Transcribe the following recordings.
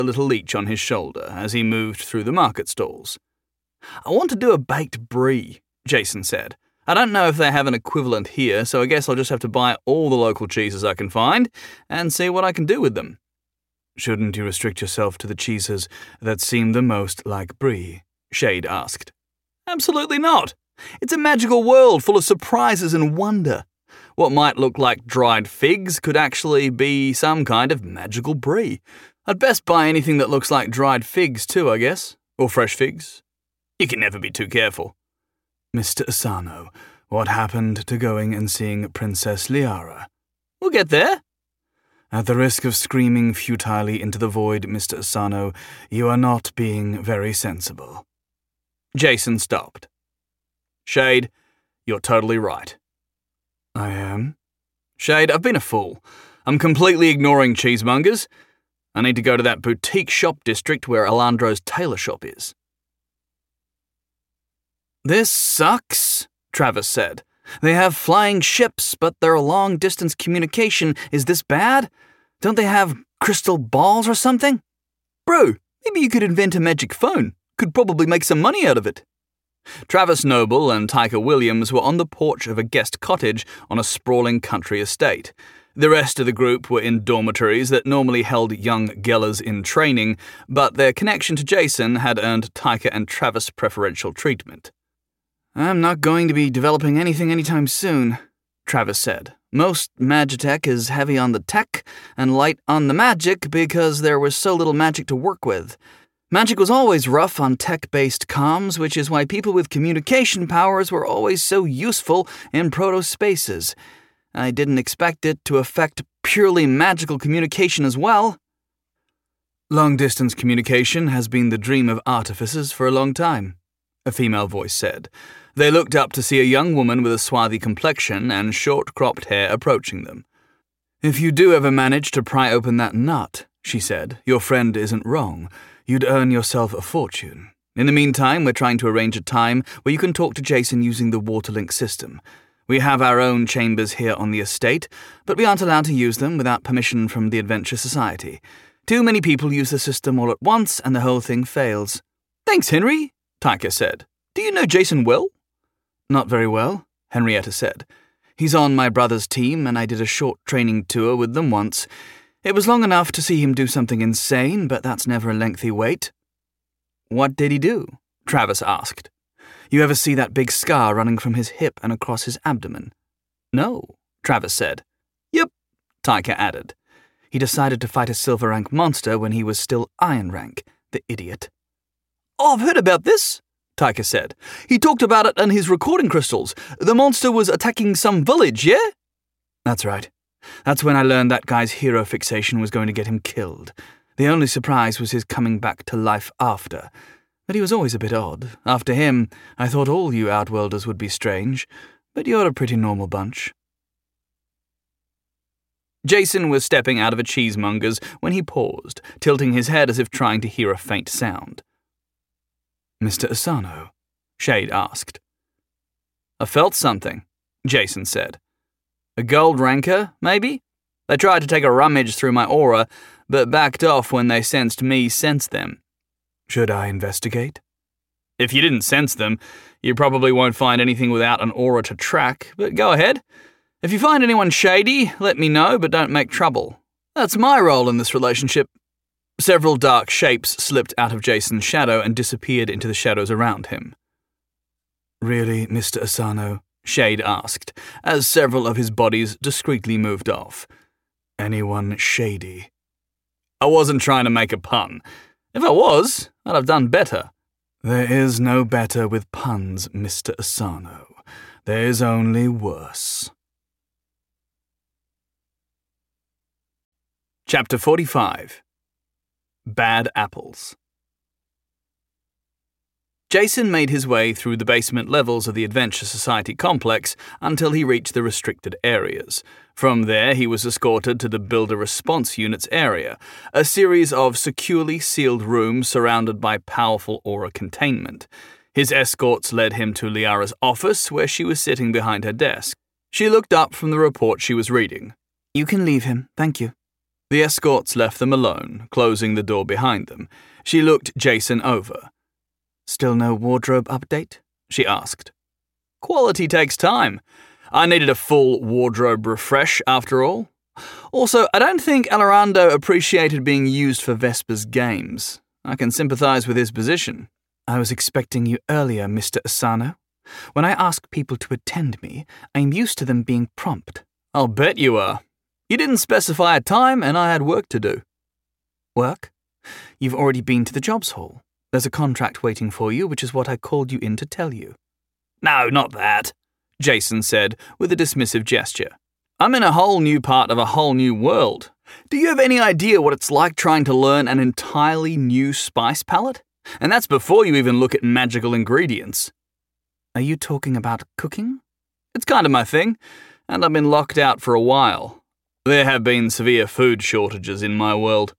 a little leech on his shoulder as he moved through the market stalls. "I want to do a baked brie," Jason said. "I don't know if they have an equivalent here, so I guess I'll just have to buy all the local cheeses I can find and see what I can do with them." "Shouldn't you restrict yourself to the cheeses that seem the most like brie?" Shade asked. "Absolutely not. It's a magical world full of surprises and wonder. What might look like dried figs could actually be some kind of magical brie. I'd best buy anything that looks like dried figs too, I guess. Or fresh figs. You can never be too careful." "Mr. Asano, what happened to going and seeing Princess Liara?" "We'll get there." "At the risk of screaming futilely into the void, Mr. Asano, you are not being very sensible." Jason stopped. "Shade, you're totally right." "I am?" "Shade, I've been a fool. I'm completely ignoring cheesemongers. I need to go to that boutique shop district where Alandro's tailor shop is." "This sucks," Travis said. "They have flying ships, but their long-distance communication is this bad? Don't they have crystal balls or something? Bro, maybe you could invent a magic phone. Could probably make some money out of it." Travis Noble and Tyker Williams were on the porch of a guest cottage on a sprawling country estate. The rest of the group were in dormitories that normally held young Gellers in training, but their connection to Jason had earned Tyker and Travis preferential treatment. "I'm not going to be developing anything anytime soon," Travis said. "Most Magitech is heavy on the tech and light on the magic because there was so little magic to work with. Magic was always rough on tech-based comms, which is why people with communication powers were always so useful in proto-spaces. I didn't expect it to affect purely magical communication as well." "Long-distance communication has been the dream of artificers for a long time," a female voice said. They looked up to see a young woman with a swarthy complexion and short-cropped hair approaching them. "If you do ever manage to pry open that nut," she said, "your friend isn't wrong. You'd earn yourself a fortune. In the meantime, we're trying to arrange a time where you can talk to Jason using the Waterlink system. We have our own chambers here on the estate, but we aren't allowed to use them without permission from the Adventure Society. Too many people use the system all at once, and the whole thing fails." "Thanks, Henry," Tyker said. "Do you know Jason well?" "Not very well," Henrietta said. "He's on my brother's team, and I did a short training tour with them once. It was long enough to see him do something insane, but that's never a lengthy wait." "What did he do?" Travis asked. "You ever see that big scar running from his hip and across his abdomen?" "No," Travis said. "Yep," Tyker added. "He decided to fight a silver rank monster when he was still iron rank, the idiot." "Oh, I've heard about this," Tyker said. "He talked about it in his recording crystals. The monster was attacking some village, yeah?" "That's right. That's when I learned that guy's hero fixation was going to get him killed. The only surprise was his coming back to life after. But he was always a bit odd. After him, I thought all you Outworlders would be strange, but you're a pretty normal bunch." Jason was stepping out of a cheesemonger's when he paused, tilting his head as if trying to hear a faint sound. "Mr. Asano?" Shade asked. "I felt something," Jason said. "A gold rancor, maybe? They tried to take a rummage through my aura, but backed off when they sensed me sense them." "Should I investigate?" "If you didn't sense them, you probably won't find anything without an aura to track, but go ahead. If you find anyone shady, let me know, but don't make trouble. That's my role in this relationship." Several dark shapes slipped out of Jason's shadow and disappeared into the shadows around him. "Really, Mr. Asano?" Shade asked, as several of his bodies discreetly moved off. "Anyone shady?" "I wasn't trying to make a pun. If I was, I'd have done better." "There is no better with puns, Mr. Asano. There is only worse." Chapter 45. Bad Apples. Jason made his way through the basement levels of the Adventure Society complex until he reached the restricted areas. From there, he was escorted to the Builder Response Unit's area, a series of securely sealed rooms surrounded by powerful aura containment. His escorts led him to Liara's office, where she was sitting behind her desk. She looked up from the report she was reading. "You can leave him, thank you." The escorts left them alone, closing the door behind them. She looked Jason over. Still no wardrobe update? She asked. Quality takes time. I needed a full wardrobe refresh after all. Also, I don't think Alorando appreciated being used for Vesper's games. I can sympathize with his position. I was expecting you earlier, Mr. Asano. When I ask people to attend me, I'm used to them being prompt. I'll bet you are. You didn't specify a time, and I had work to do. Work? You've already been to the jobs hall. There's a contract waiting for you, which is what I called you in to tell you. No, not that, Jason said with a dismissive gesture. I'm in a whole new part of a whole new world. Do you have any idea what it's like trying to learn an entirely new spice palette? And that's before you even look at magical ingredients. Are you talking about cooking? It's kind of my thing, and I've been locked out for a while. There have been severe food shortages in my world.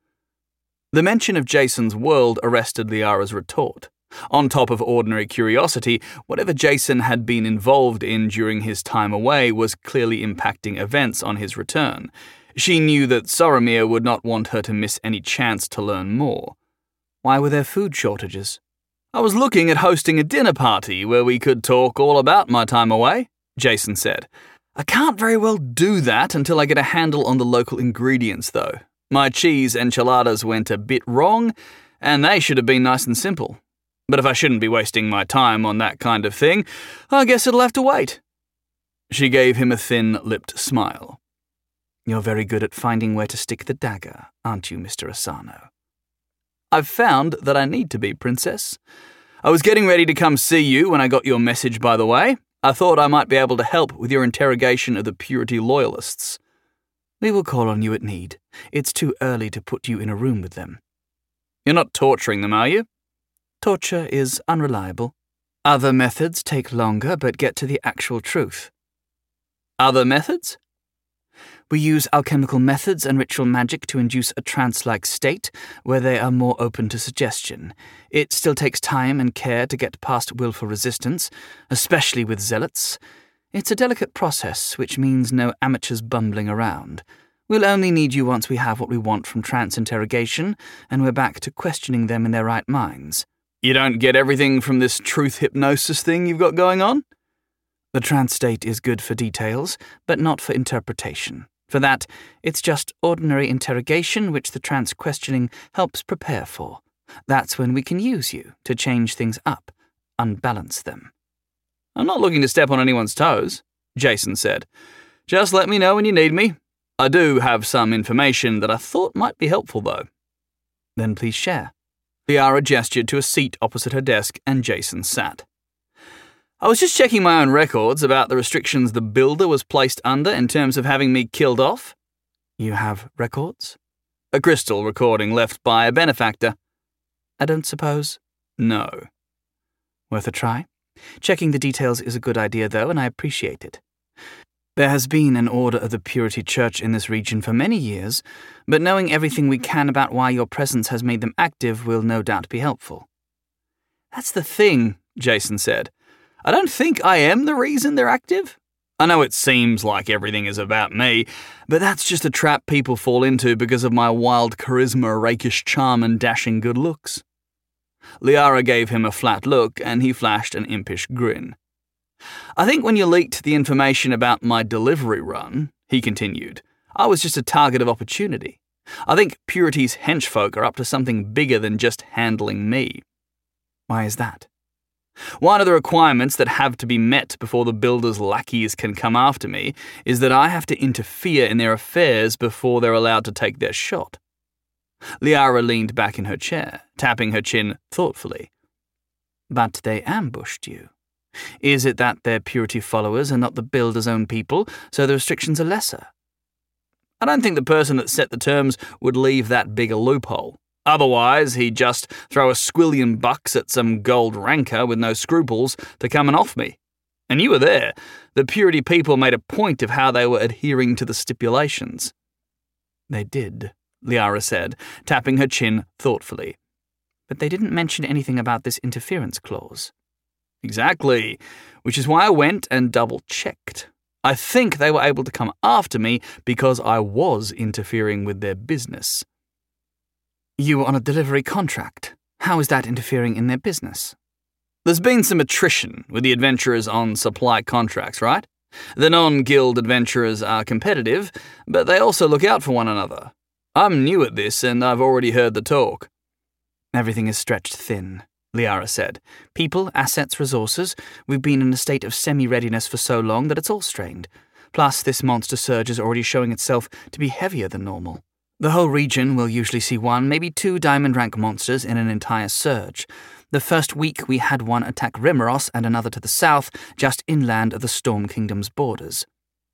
The mention of Jason's world arrested Liara's retort. On top of ordinary curiosity, whatever Jason had been involved in during his time away was clearly impacting events on his return. She knew that Soromir would not want her to miss any chance to learn more. Why were there food shortages? I was looking at hosting a dinner party where we could talk all about my time away, Jason said. I can't very well do that until I get a handle on the local ingredients, though. My cheese enchiladas went a bit wrong, and they should have been nice and simple. But if I shouldn't be wasting my time on that kind of thing, I guess it'll have to wait. She gave him a thin-lipped smile. You're very good at finding where to stick the dagger, aren't you, Mr. Asano? I've found that I need to be, Princess. I was getting ready to come see you when I got your message, by the way. I thought I might be able to help with your interrogation of the Purity Loyalists. We will call on you at need. It's too early to put you in a room with them. You're not torturing them, are you? Torture is unreliable. Other methods take longer but get to the actual truth. Other methods? We use alchemical methods and ritual magic to induce a trance-like state where they are more open to suggestion. It still takes time and care to get past willful resistance, especially with zealots. It's a delicate process, which means no amateurs bumbling around. We'll only need you once we have what we want from trance interrogation, and we're back to questioning them in their right minds. You don't get everything from this truth hypnosis thing you've got going on? The trance state is good for details, but not for interpretation. For that, it's just ordinary interrogation which the trance questioning helps prepare for. That's when we can use you to change things up, unbalance them. I'm not looking to step on anyone's toes, Jason said. Just let me know when you need me. I do have some information that I thought might be helpful, though. Then please share. Liara gestured to a seat opposite her desk, and Jason sat. I was just checking my own records about the restrictions the Builder was placed under in terms of having me killed off. You have records? A crystal recording left by a benefactor. I don't suppose? No. Worth a try? Checking the details is a good idea, though, and I appreciate it. There has been an order of the Purity Church in this region for many years, but knowing everything we can about why your presence has made them active will no doubt be helpful. That's the thing, Jason said. I don't think I am the reason they're active. I know it seems like everything is about me, but that's just a trap people fall into because of my wild charisma, rakish charm, and dashing good looks. Liara gave him a flat look, and he flashed an impish grin. I think when you leaked the information about my delivery run, he continued, I was just a target of opportunity. I think Purity's henchfolk are up to something bigger than just handling me. Why is that? One of the requirements that have to be met before the Builder's lackeys can come after me is that I have to interfere in their affairs before they're allowed to take their shot. Liara leaned back in her chair, tapping her chin thoughtfully. But they ambushed you. Is it that they're Purity followers and not the Builder's own people, so the restrictions are lesser? I don't think the person that set the terms would leave that big a loophole. Otherwise, he'd just throw a squillion bucks at some gold ranker with no scruples to come and off me. And you were there. The Purity people made a point of how they were adhering to the stipulations. They did, Liara said, tapping her chin thoughtfully. But they didn't mention anything about this interference clause. Exactly, which is why I went and double-checked. I think they were able to come after me because I was interfering with their business. You were on a delivery contract. How is that interfering in their business? There's been some attrition with the adventurers on supply contracts, right? The non-guild adventurers are competitive, but they also look out for one another. I'm new at this, and I've already heard the talk. Everything is stretched thin, Liara said. People, assets, resources. We've been in a state of semi-readiness for so long that it's all strained. Plus, this monster surge is already showing itself to be heavier than normal. The whole region will usually see 1, maybe 2 diamond rank monsters in an entire surge. The first week we had one attack Rimmeros and another to the south, just inland of the Storm Kingdom's borders.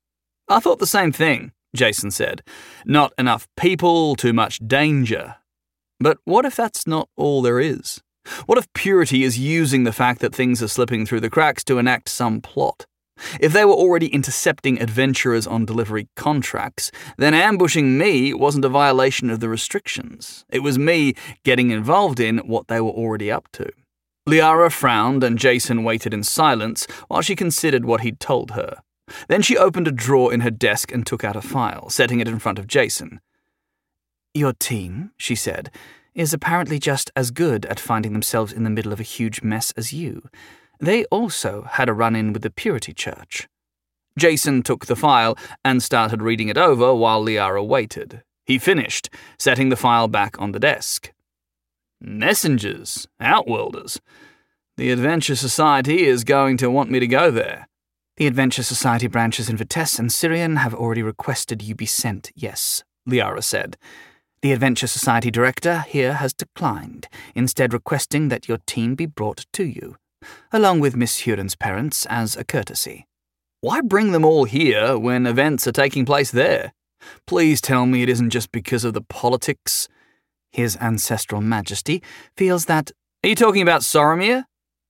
I thought the same thing, Jason said. Not enough people, too much danger. But what if that's not all there is? What if Purity is using the fact that things are slipping through the cracks to enact some plot? If they were already intercepting adventurers on delivery contracts, then ambushing me wasn't a violation of the restrictions. It was me getting involved in what they were already up to. Liara frowned and Jason waited in silence while she considered what he'd told her. Then she opened a drawer in her desk and took out a file, setting it in front of Jason. Your team, she said, is apparently just as good at finding themselves in the middle of a huge mess as you. They also had a run-in with the Purity Church. Jason took the file and started reading it over while Liara waited. He finished, setting the file back on the desk. Messengers, Outworlders. The Adventure Society is going to want me to go there. The Adventure Society branches in Vitesse and Syrian have already requested you be sent, yes, Liara said. The Adventure Society director here has declined, instead requesting that your team be brought to you, along with Miss Huron's parents as a courtesy. Why bring them all here when events are taking place there? Please tell me it isn't just because of the politics. His ancestral majesty feels that... Are you talking about Soromir?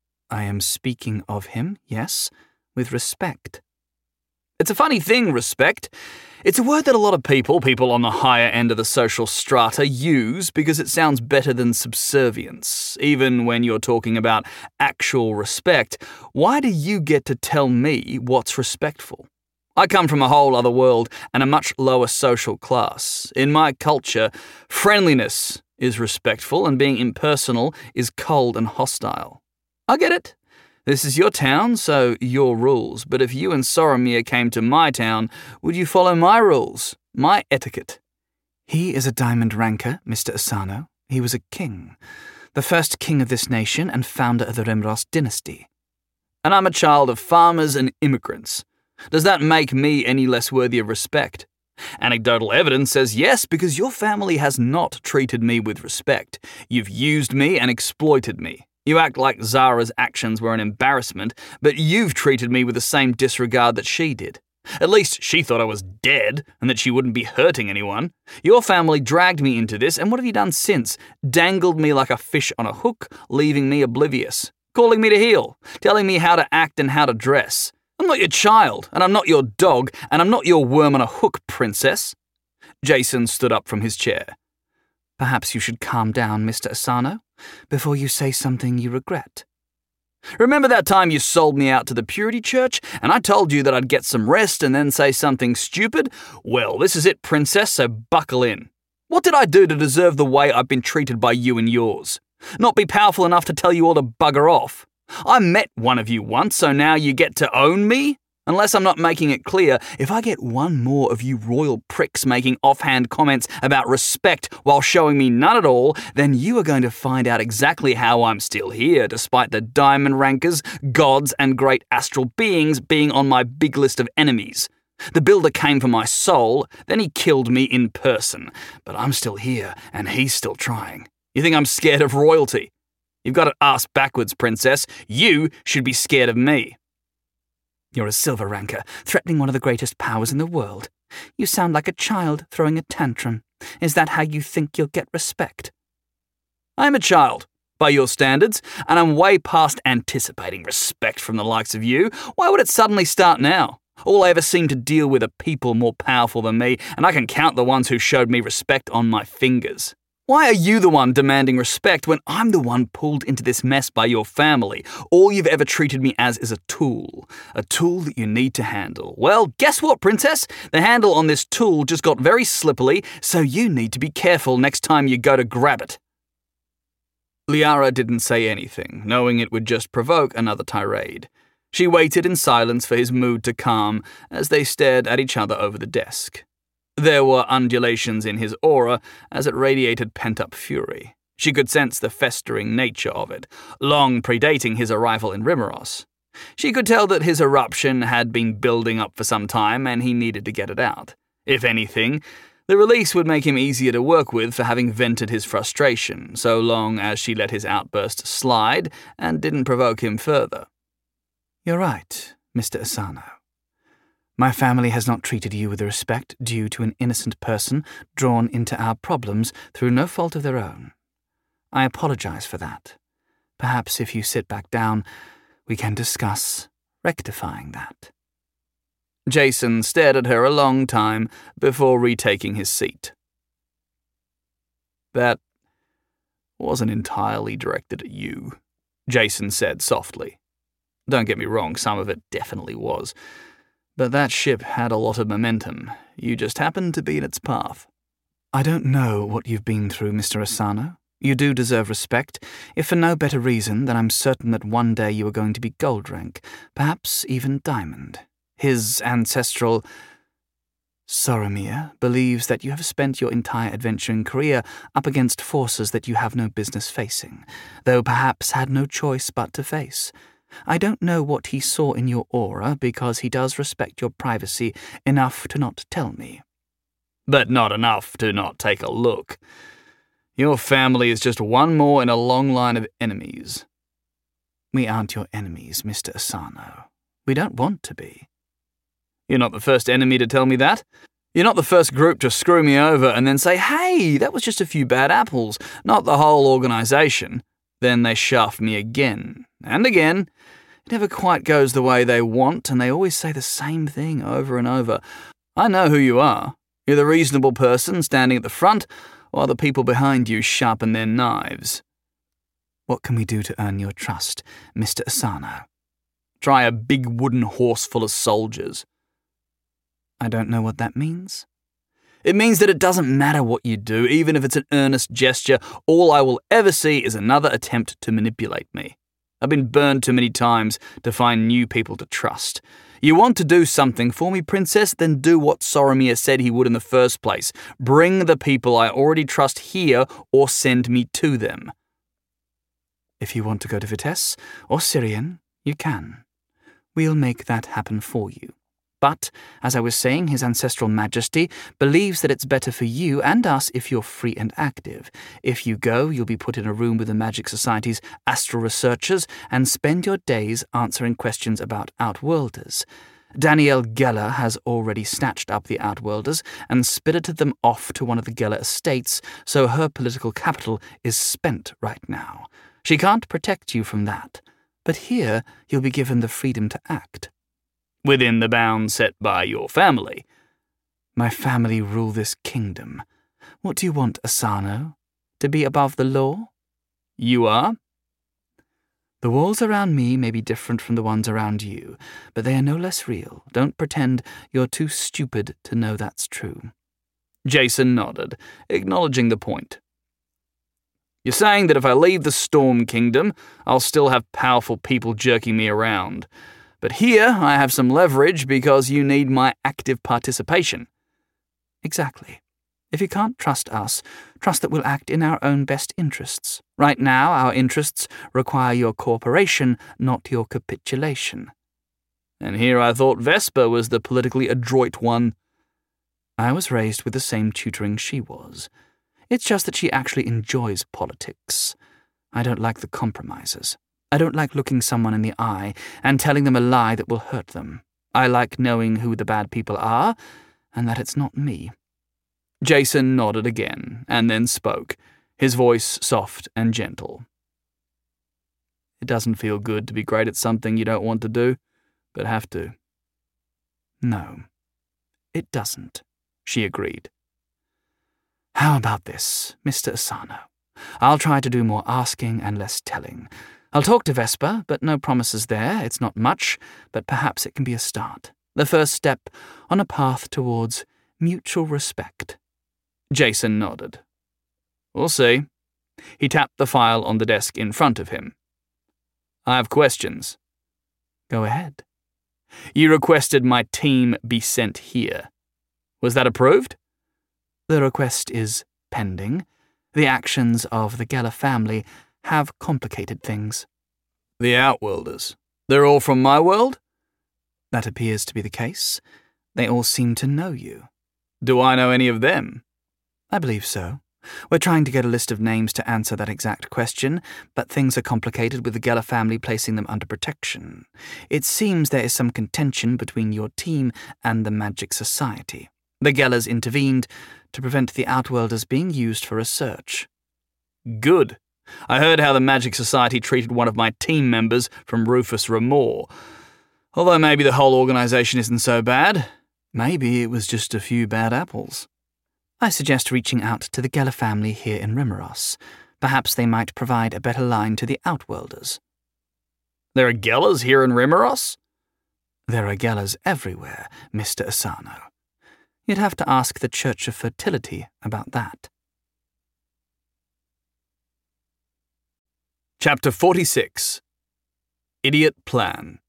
I am speaking of him, yes, with respect. It's a funny thing, respect. It's a word that a lot of people on the higher end of the social strata, use because it sounds better than subservience. Even when you're talking about actual respect, why do you get to tell me what's respectful? I come from a whole other world and a much lower social class. In my culture, friendliness is respectful and being impersonal is cold and hostile. I get it. This is your town, so your rules. But if you and Soromir came to my town, would you follow my rules, my etiquette? He is a diamond ranker, Mr. Asano. He was a king, the first king of this nation and founder of the Rimmeros dynasty. And I'm a child of farmers and immigrants. Does that make me any less worthy of respect? Anecdotal evidence says yes, because your family has not treated me with respect. You've used me and exploited me. You act like Zara's actions were an embarrassment, but you've treated me with the same disregard that she did. At least she thought I was dead and that she wouldn't be hurting anyone. Your family dragged me into this, and what have you done since? Dangled me like a fish on a hook, leaving me oblivious. Calling me to heel, telling me how to act and how to dress. I'm not your child, and I'm not your dog, and I'm not your worm on a hook, princess. Jason stood up from his chair. Perhaps you should calm down, Mr. Asano, before you say something you regret. Remember that time you sold me out to the Purity Church, and I told you that I'd get some rest and then say something stupid? Well, this is it, princess, so buckle in. What did I do to deserve the way I've been treated by you and yours? Not be powerful enough to tell you all to bugger off? I met one of you once, so now you get to own me? Unless I'm not making it clear, if I get one more of you royal pricks making offhand comments about respect while showing me none at all, then you are going to find out exactly how I'm still here, despite the diamond rankers, gods, and great astral beings being on my big list of enemies. The builder came for my soul, then he killed me in person. But I'm still here, and he's still trying. You think I'm scared of royalty? You've got it ass backwards, princess. You should be scared of me. You're a silver ranker, threatening one of the greatest powers in the world. You sound like a child throwing a tantrum. Is that how you think you'll get respect? I'm a child, by your standards, and I'm way past anticipating respect from the likes of you. Why would it suddenly start now? All I ever seem to deal with are people more powerful than me, and I can count the ones who showed me respect on my fingers. Why are you the one demanding respect when I'm the one pulled into this mess by your family? All you've ever treated me as is a tool that you need to handle. Well, guess what, Princess? The handle on this tool just got very slippery, so you need to be careful next time you go to grab it. Liara didn't say anything, knowing it would just provoke another tirade. She waited in silence for his mood to calm as they stared at each other over the desk. There were undulations in his aura as it radiated pent-up fury. She could sense the festering nature of it, long predating his arrival in Rimeros. She could tell that his eruption had been building up for some time and he needed to get it out. If anything, the release would make him easier to work with for having vented his frustration, so long as she let his outburst slide and didn't provoke him further. You're right, Mr. Asano. My family has not treated you with the respect due to an innocent person drawn into our problems through no fault of their own. I apologize for that. Perhaps if you sit back down, we can discuss rectifying that. Jason stared at her a long time before retaking his seat. That wasn't entirely directed at you, Jason said softly. Don't get me wrong, some of it definitely was. But that ship had a lot of momentum. You just happened to be in its path. I don't know what you've been through, Mr. Asano. You do deserve respect, if for no better reason than I'm certain that one day you are going to be gold rank, perhaps even diamond. His ancestral Soromir believes that you have spent your entire adventuring career up against forces that you have no business facing, though perhaps had no choice but to face. I don't know what he saw in your aura because he does respect your privacy enough to not tell me. But not enough to not take a look. Your family is just one more in a long line of enemies. We aren't your enemies, Mr. Asano. We don't want to be. You're not the first enemy to tell me that. You're not the first group to screw me over and then say, hey, that was just a few bad apples, not the whole organization. Then they shaft me again and again. It never quite goes the way they want, and they always say the same thing over and over. I know who you are. You're the reasonable person standing at the front, while the people behind you sharpen their knives. What can we do to earn your trust, Mr. Asano? Try a big wooden horse full of soldiers. I don't know what that means. It means that it doesn't matter what you do, even if it's an earnest gesture. All I will ever see is another attempt to manipulate me. I've been burned too many times to find new people to trust. You want to do something for me, Princess? Then do what Soromir said he would in the first place. Bring the people I already trust here or send me to them. If you want to go to Vitesse or Syrian, you can. We'll make that happen for you. But, as I was saying, His Ancestral Majesty believes that it's better for you and us if you're free and active. If you go, you'll be put in a room with the Magic Society's astral researchers and spend your days answering questions about Outworlders. Danielle Geller has already snatched up the Outworlders and spirited them off to one of the Geller estates, so her political capital is spent right now. She can't protect you from that. But here, you'll be given the freedom to act. Within the bounds set by your family. My family rule this kingdom. What do you want, Asano? To be above the law? You are? The walls around me may be different from the ones around you, but they are no less real. Don't pretend you're too stupid to know that's true. Jason nodded, acknowledging the point. You're saying that if I leave the Storm Kingdom, I'll still have powerful people jerking me around. But here I have some leverage because you need my active participation. Exactly. If you can't trust us, trust that we'll act in our own best interests. Right now, our interests require your cooperation, not your capitulation. And here I thought Vesper was the politically adroit one. I was raised with the same tutoring she was. It's just that she actually enjoys politics. I don't like the compromises. I don't like looking someone in the eye and telling them a lie that will hurt them. I like knowing who the bad people are, and that it's not me. Jason nodded again, and then spoke, his voice soft and gentle. It doesn't feel good to be great at something you don't want to do, but have to. No, it doesn't, she agreed. How about this, Mr. Asano? I'll try to do more asking and less telling. I'll talk to Vesper, but no promises there. It's not much, but perhaps it can be a start. The first step on a path towards mutual respect. Jason nodded. We'll see. He tapped the file on the desk in front of him. I have questions. Go ahead. You requested my team be sent here. Was that approved? The request is pending. The actions of the Geller family have complicated things. The Outworlders. They're all from my world? That appears to be the case. They all seem to know you. Do I know any of them? I believe so. We're trying to get a list of names to answer that exact question, but things are complicated with the Geller family placing them under protection. It seems there is some contention between your team and the Magic Society. The Gellers intervened to prevent the Outworlders being used for research. Good. I heard how the Magic Society treated one of my team members from Rufus Remor. Although maybe the whole organization isn't so bad. Maybe it was just a few bad apples. I suggest reaching out to the Geller family here in Rimeros. Perhaps they might provide a better line to the Outworlders. There are Gellers here in Rimeros? There are Gellers everywhere, Mr. Asano. You'd have to ask the Church of Fertility about that. Chapter 46. Idiot Plan.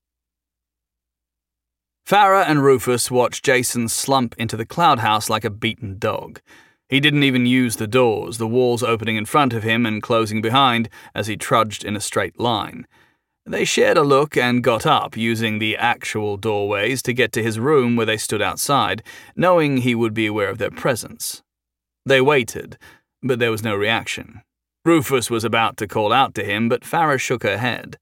Farah and Rufus watched Jason slump into the cloud house like a beaten dog. He didn't even use the doors, the walls opening in front of him and closing behind as he trudged in a straight line. They shared a look and got up, using the actual doorways to get to his room where they stood outside, knowing he would be aware of their presence. They waited, but there was no reaction. Rufus was about to call out to him, but Farah shook her head.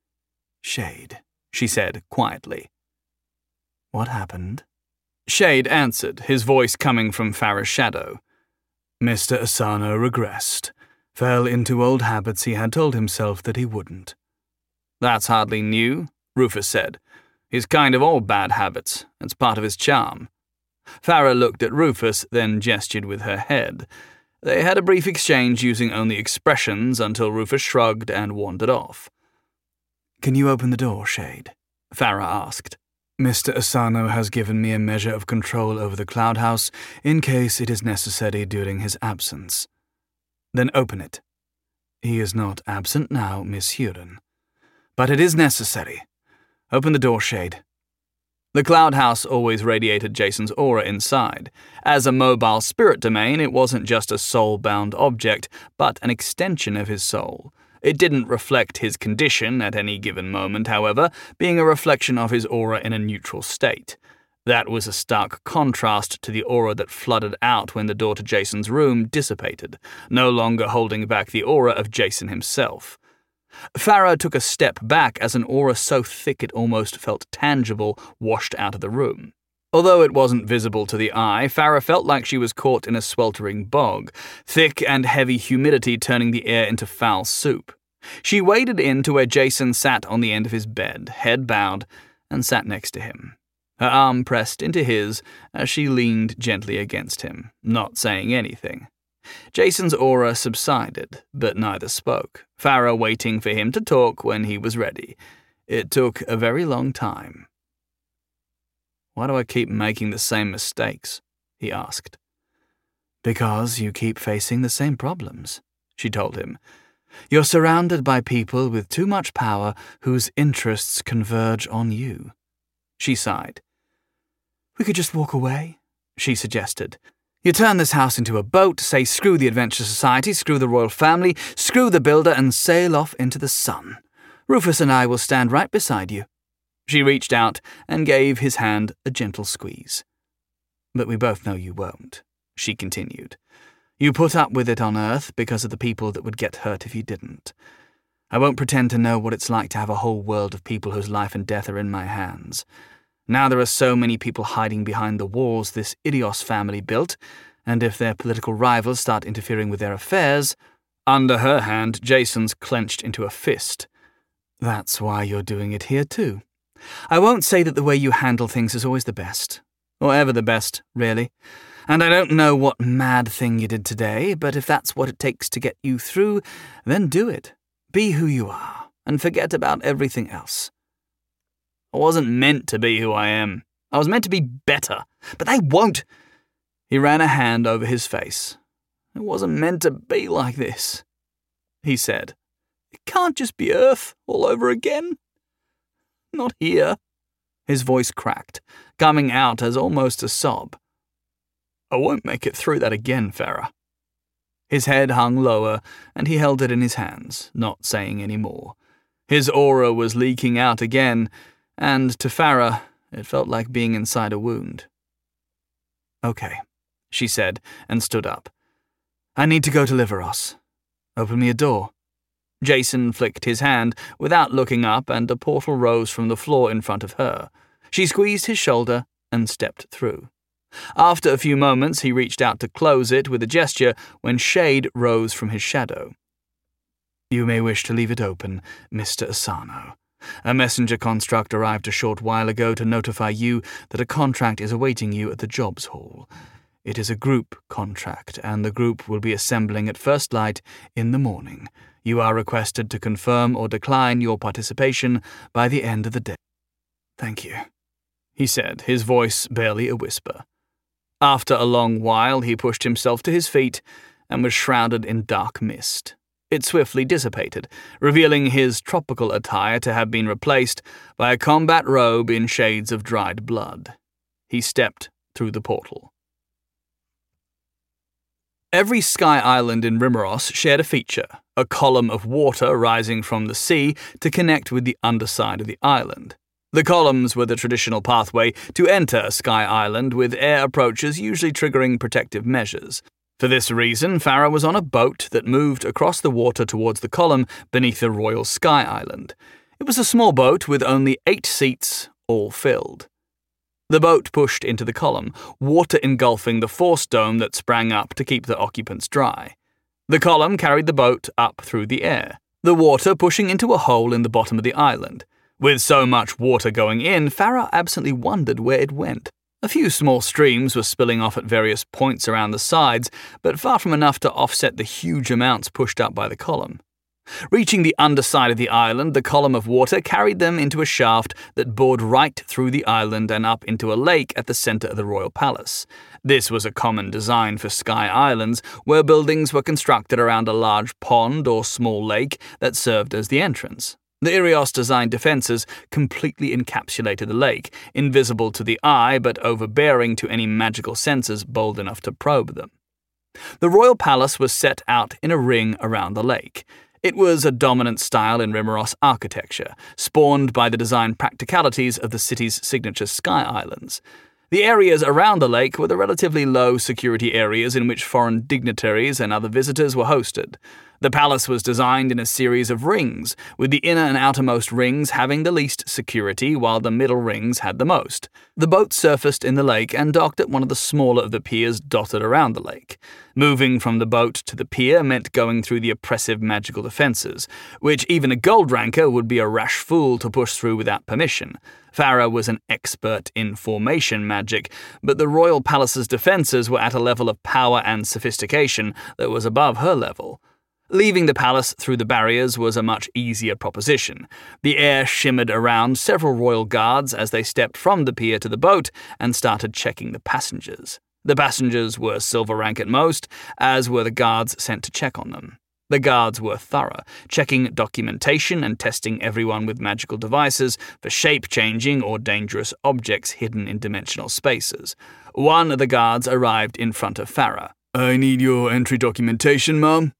"Shade," she said quietly. "What happened?" Shade answered, his voice coming from Farah's shadow. Mr. Asano regressed. Fell into old habits he had told himself that he wouldn't. That's hardly new, Rufus said. He's kind of all bad habits. It's part of his charm. Farah looked at Rufus, then gestured with her head. They had a brief exchange using only expressions until Rufus shrugged and wandered off. "Can you open the door, Shade?" Farah asked. "Mr. Asano has given me a measure of control over the cloud house in case it is necessary during his absence." "Then open it." "He is not absent now, Miss Huron." "But it is necessary. Open the door, Shade." The cloud house always radiated Jason's aura inside. As a mobile spirit domain, it wasn't just a soul-bound object, but an extension of his soul. It didn't reflect his condition at any given moment, however, being a reflection of his aura in a neutral state. That was a stark contrast to the aura that flooded out when the door to Jason's room dissipated, no longer holding back the aura of Jason himself. Farah took a step back as an aura so thick it almost felt tangible washed out of the room. Although it wasn't visible to the eye, Farah felt like she was caught in a sweltering bog, thick and heavy humidity turning the air into foul soup. She waded in to where Jason sat on the end of his bed, head bowed, and sat next to him. Her arm pressed into his as she leaned gently against him, not saying anything. Jason's aura subsided, but neither spoke, Farah waiting for him to talk when he was ready. It took a very long time. "Why do I keep making the same mistakes?" he asked. "Because you keep facing the same problems," she told him. "You're surrounded by people with too much power whose interests converge on you." She sighed. "We could just walk away," she suggested. "You turn this house into a boat, say screw the Adventure Society, screw the royal family, screw the builder, and sail off into the sun. Rufus and I will stand right beside you." She reached out and gave his hand a gentle squeeze. "But we both know you won't," she continued. "You put up with it on Earth because of the people that would get hurt if you didn't. I won't pretend to know what it's like to have a whole world of people whose life and death are in my hands. Now there are so many people hiding behind the walls this Idios family built, and if their political rivals start interfering with their affairs—" Under her hand, Jason's clenched into a fist. "That's why you're doing it here too. I won't say that the way you handle things is always the best, or ever the best, really. And I don't know what mad thing you did today, but if that's what it takes to get you through, then do it. Be who you are, and forget about everything else. I wasn't meant to be who I am. I was meant to be better, but they won't. He ran a hand over his face. It wasn't meant to be like this, he said. It can't just be Earth all over again. Not here. His voice cracked, coming out as almost a sob. I won't make it through that again, Farah. His head hung lower, and he held it in his hands, not saying any more. His aura was leaking out again, and to Farah, it felt like being inside a wound. Okay, she said, and stood up. I need to go to Liveros. Open me a door. Jason flicked his hand without looking up, and a portal rose from the floor in front of her. She squeezed his shoulder and stepped through. After a few moments, he reached out to close it with a gesture when shade rose from his shadow. You may wish to leave it open, Mr. Asano. A messenger construct arrived a short while ago to notify you that a contract is awaiting you at the Jobs Hall. It is a group contract, and the group will be assembling at first light in the morning. You are requested to confirm or decline your participation by the end of the day. Thank you, he said, his voice barely a whisper. After a long while, he pushed himself to his feet and was shrouded in dark mist. It swiftly dissipated, revealing his tropical attire to have been replaced by a combat robe in shades of dried blood. He stepped through the portal. Every sky island in Rimeros shared a feature, a column of water rising from the sea to connect with the underside of the island. The columns were the traditional pathway to enter a sky island, with air approaches usually triggering protective measures. For this reason, Farah was on a boat that moved across the water towards the column beneath the Royal Sky Island. It was a small boat with only 8 seats, all filled. The boat pushed into the column, water engulfing the force dome that sprang up to keep the occupants dry. The column carried the boat up through the air, the water pushing into a hole in the bottom of the island. With so much water going in, Farah absently wondered where it went. A few small streams were spilling off at various points around the sides, but far from enough to offset the huge amounts pushed up by the column. Reaching the underside of the island, the column of water carried them into a shaft that bored right through the island and up into a lake at the center of the royal palace. This was a common design for sky islands, where buildings were constructed around a large pond or small lake that served as the entrance. The Irios-designed defenses completely encapsulated the lake, invisible to the eye but overbearing to any magical senses bold enough to probe them. The royal palace was set out in a ring around the lake. It was a dominant style in Rimeros architecture, spawned by the design practicalities of the city's signature sky islands. The areas around the lake were the relatively low security areas in which foreign dignitaries and other visitors were hosted. The palace was designed in a series of rings, with the inner and outermost rings having the least security, while the middle rings had the most. The boat surfaced in the lake and docked at one of the smaller of the piers dotted around the lake. Moving from the boat to the pier meant going through the oppressive magical defenses, which even a gold ranker would be a rash fool to push through without permission. Farah was an expert in formation magic, but the royal palace's defenses were at a level of power and sophistication that was above her level. Leaving the palace through the barriers was a much easier proposition. The air shimmered around several royal guards as they stepped from the pier to the boat and started checking the passengers. The passengers were silver rank at most, as were the guards sent to check on them. The guards were thorough, checking documentation and testing everyone with magical devices for shape-changing or dangerous objects hidden in dimensional spaces. One of the guards arrived in front of Farah. I need your entry documentation, ma'am.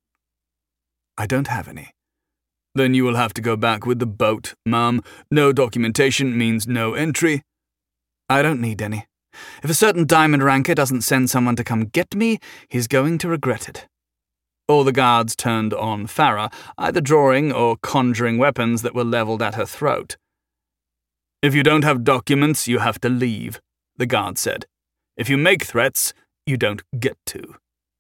I don't have any. Then you will have to go back with the boat, ma'am. No documentation means no entry. I don't need any. If a certain diamond ranker doesn't send someone to come get me, he's going to regret it. All the guards turned on Farah, either drawing or conjuring weapons that were leveled at her throat. If you don't have documents, you have to leave, the guard said. If you make threats, you don't get to.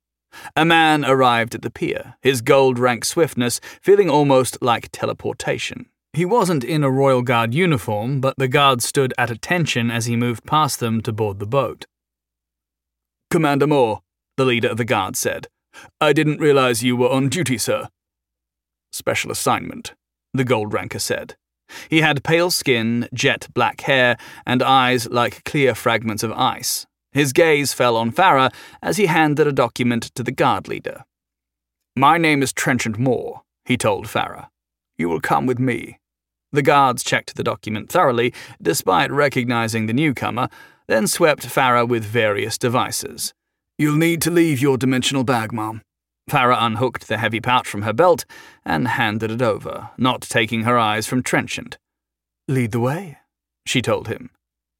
A man arrived at the pier, his gold-rank swiftness feeling almost like teleportation. He wasn't in a Royal Guard uniform, but the guards stood at attention as he moved past them to board the boat. Commander Moore, the leader of the guard said. I didn't realize you were on duty, sir. Special assignment, the gold ranker said. He had pale skin, jet black hair, and eyes like clear fragments of ice. His gaze fell on Farah as he handed a document to the guard leader. My name is Trenchant Moore, he told Farah. You will come with me. The guards checked the document thoroughly, despite recognizing the newcomer, then swept Farah with various devices. You'll need to leave your dimensional bag, Mom. Farah unhooked the heavy pouch from her belt and handed it over, not taking her eyes from Trenchant. Lead the way, she told him.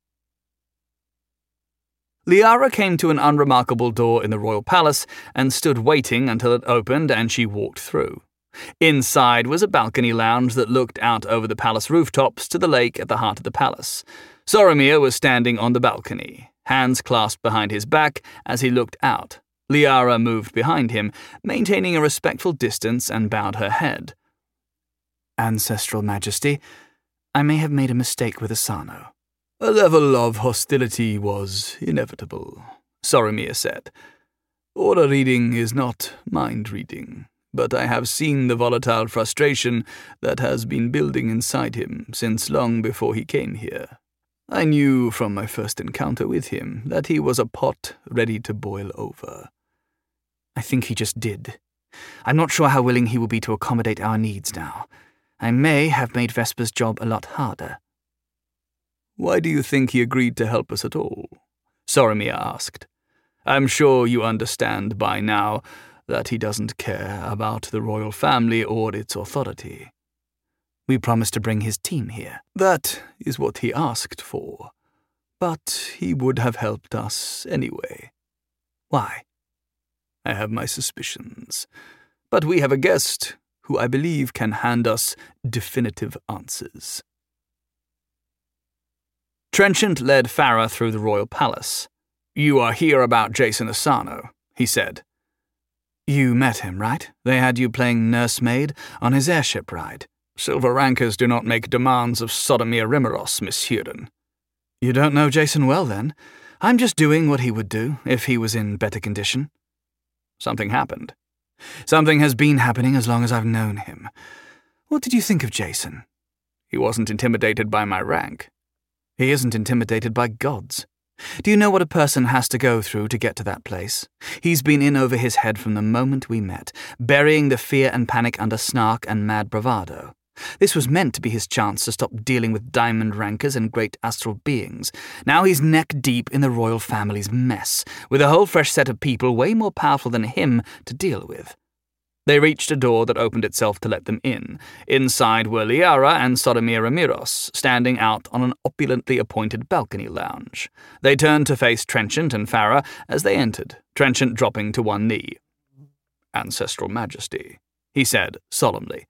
Liara came to an unremarkable door in the royal palace and stood waiting until it opened and she walked through. Inside was a balcony lounge that looked out over the palace rooftops to the lake at the heart of the palace. Soromir was standing on the balcony, hands clasped behind his back as he looked out. Liara moved behind him, maintaining a respectful distance, and bowed her head. Ancestral Majesty, I may have made a mistake with Asano. A level of hostility was inevitable, Soromir said. Aura reading is not mind reading, but I have seen the volatile frustration that has been building inside him since long before he came here. I knew from my first encounter with him that he was a pot ready to boil over. I think he just did. I'm not sure how willing he will be to accommodate our needs now. I may have made Vesper's job a lot harder. Why do you think he agreed to help us at all? Soromir asked. I'm sure you understand by now that he doesn't care about the royal family or its authority. We promised to bring his team here. That is what he asked for. But he would have helped us anyway. Why? I have my suspicions. But we have a guest who I believe can hand us definitive answers. Trenchant led Farah through the royal palace. You are here about Jason Asano, he said. You met him, right? They had you playing nursemaid on his airship ride. Silver rankers do not make demands of Sodomir Rimeros, Miss Huron. You don't know Jason well, then. I'm just doing what he would do if he was in better condition. Something happened. Something has been happening as long as I've known him. What did you think of Jason? He wasn't intimidated by my rank. He isn't intimidated by gods. Do you know what a person has to go through to get to that place? He's been in over his head from the moment we met, burying the fear and panic under snark and mad bravado. This was meant to be his chance to stop dealing with diamond rankers and great astral beings. Now he's neck deep in the royal family's mess, with a whole fresh set of people way more powerful than him to deal with. They reached a door that opened itself to let them in. Inside were Liara and Sodomir Ramiros, standing out on an opulently appointed balcony lounge. They turned to face Trenchant and Farah as they entered, Trenchant dropping to one knee. Ancestral Majesty, he said solemnly.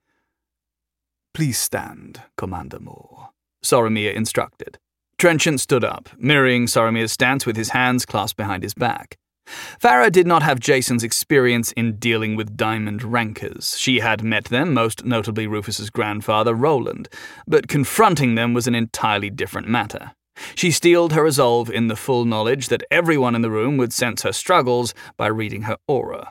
Please stand, Commander Moore, Soromir instructed. Trenchant stood up, mirroring Soromir's stance with his hands clasped behind his back. Farah did not have Jason's experience in dealing with diamond rankers. She had met them, most notably Rufus's grandfather, Roland, but confronting them was an entirely different matter. She steeled her resolve in the full knowledge that everyone in the room would sense her struggles by reading her aura.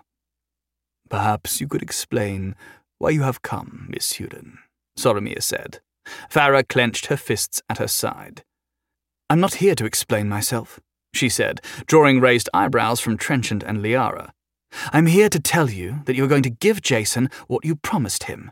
Perhaps you could explain why you have come, Miss Huron, Soromir said. Farah clenched her fists at her side. I'm not here to explain myself, she said, drawing raised eyebrows from Trenchant and Liara. I'm here to tell you that you're going to give Jason what you promised him.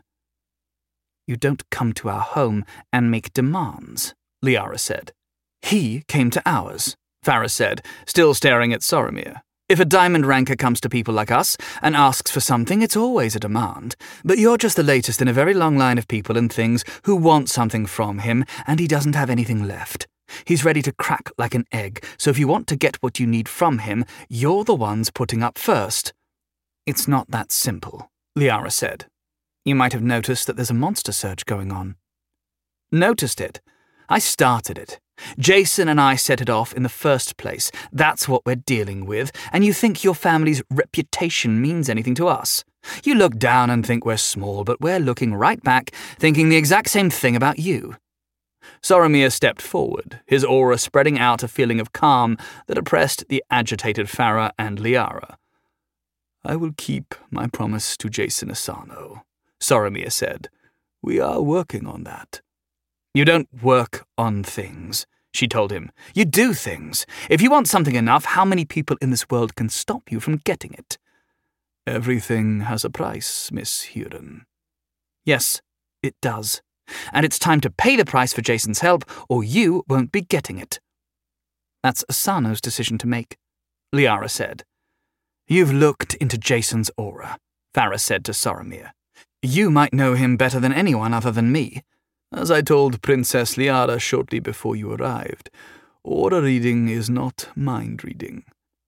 You don't come to our home and make demands, Liara said. He came to ours, Farah said, still staring at Soromir. If a diamond ranker comes to people like us and asks for something, it's always a demand. But you're just the latest in a very long line of people and things who want something from him, and he doesn't have anything left. He's ready to crack like an egg, so if you want to get what you need from him, you're the ones putting up first. It's not that simple, Liara said. You might have noticed that there's a monster surge going on. Noticed it? I started it. Jason and I set it off in the first place. That's what we're dealing with, and you think your family's reputation means anything to us. You look down and think we're small, but we're looking right back, thinking the exact same thing about you. Soromir stepped forward, his aura spreading out a feeling of calm that oppressed the agitated Farah and Liara. "I will keep my promise to Jason Asano," Soromir said. "We are working on that." "You don't work on things," she told him. "You do things. If you want something enough, how many people in this world can stop you from getting it?" "Everything has a price, Miss Huron." "Yes, it does. And it's time to pay the price for Jason's help, or you won't be getting it." "That's Asano's decision to make," Liara said. "You've looked into Jason's aura," Farah said to Soromir. "You might know him better than anyone other than me. As I told Princess Liara shortly before you arrived, aura reading is not mind reading."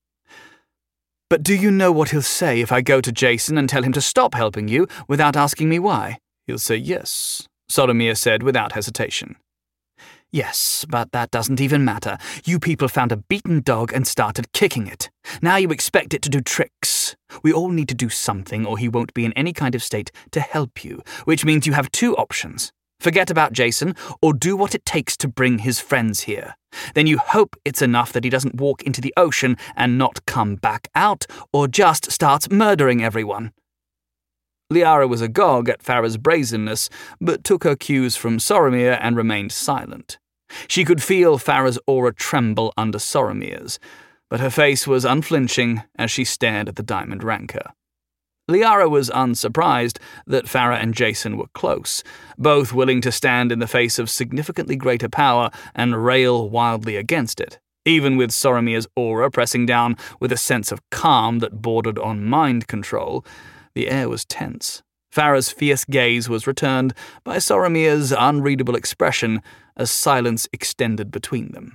"But do you know what he'll say if I go to Jason and tell him to stop helping you without asking me why?" "He'll say yes," Soromir said without hesitation. "Yes, but that doesn't even matter. You people found a beaten dog and started kicking it. Now you expect it to do tricks. We all need to do something or he won't be in any kind of state to help you, which means you have two options. Forget about Jason, or do what it takes to bring his friends here. Then you hope it's enough that he doesn't walk into the ocean and not come back out, or just starts murdering everyone." Liara was agog at Farah's brazenness, but took her cues from Soromir and remained silent. She could feel Farah's aura tremble under Soromir's, but her face was unflinching as she stared at the diamond rancor. Liara was unsurprised that Farah and Jason were close, both willing to stand in the face of significantly greater power and rail wildly against it, even with Soromir's aura pressing down with a sense of calm that bordered on mind control. The air was tense. Farah's fierce gaze was returned by Soromir's unreadable expression as silence extended between them.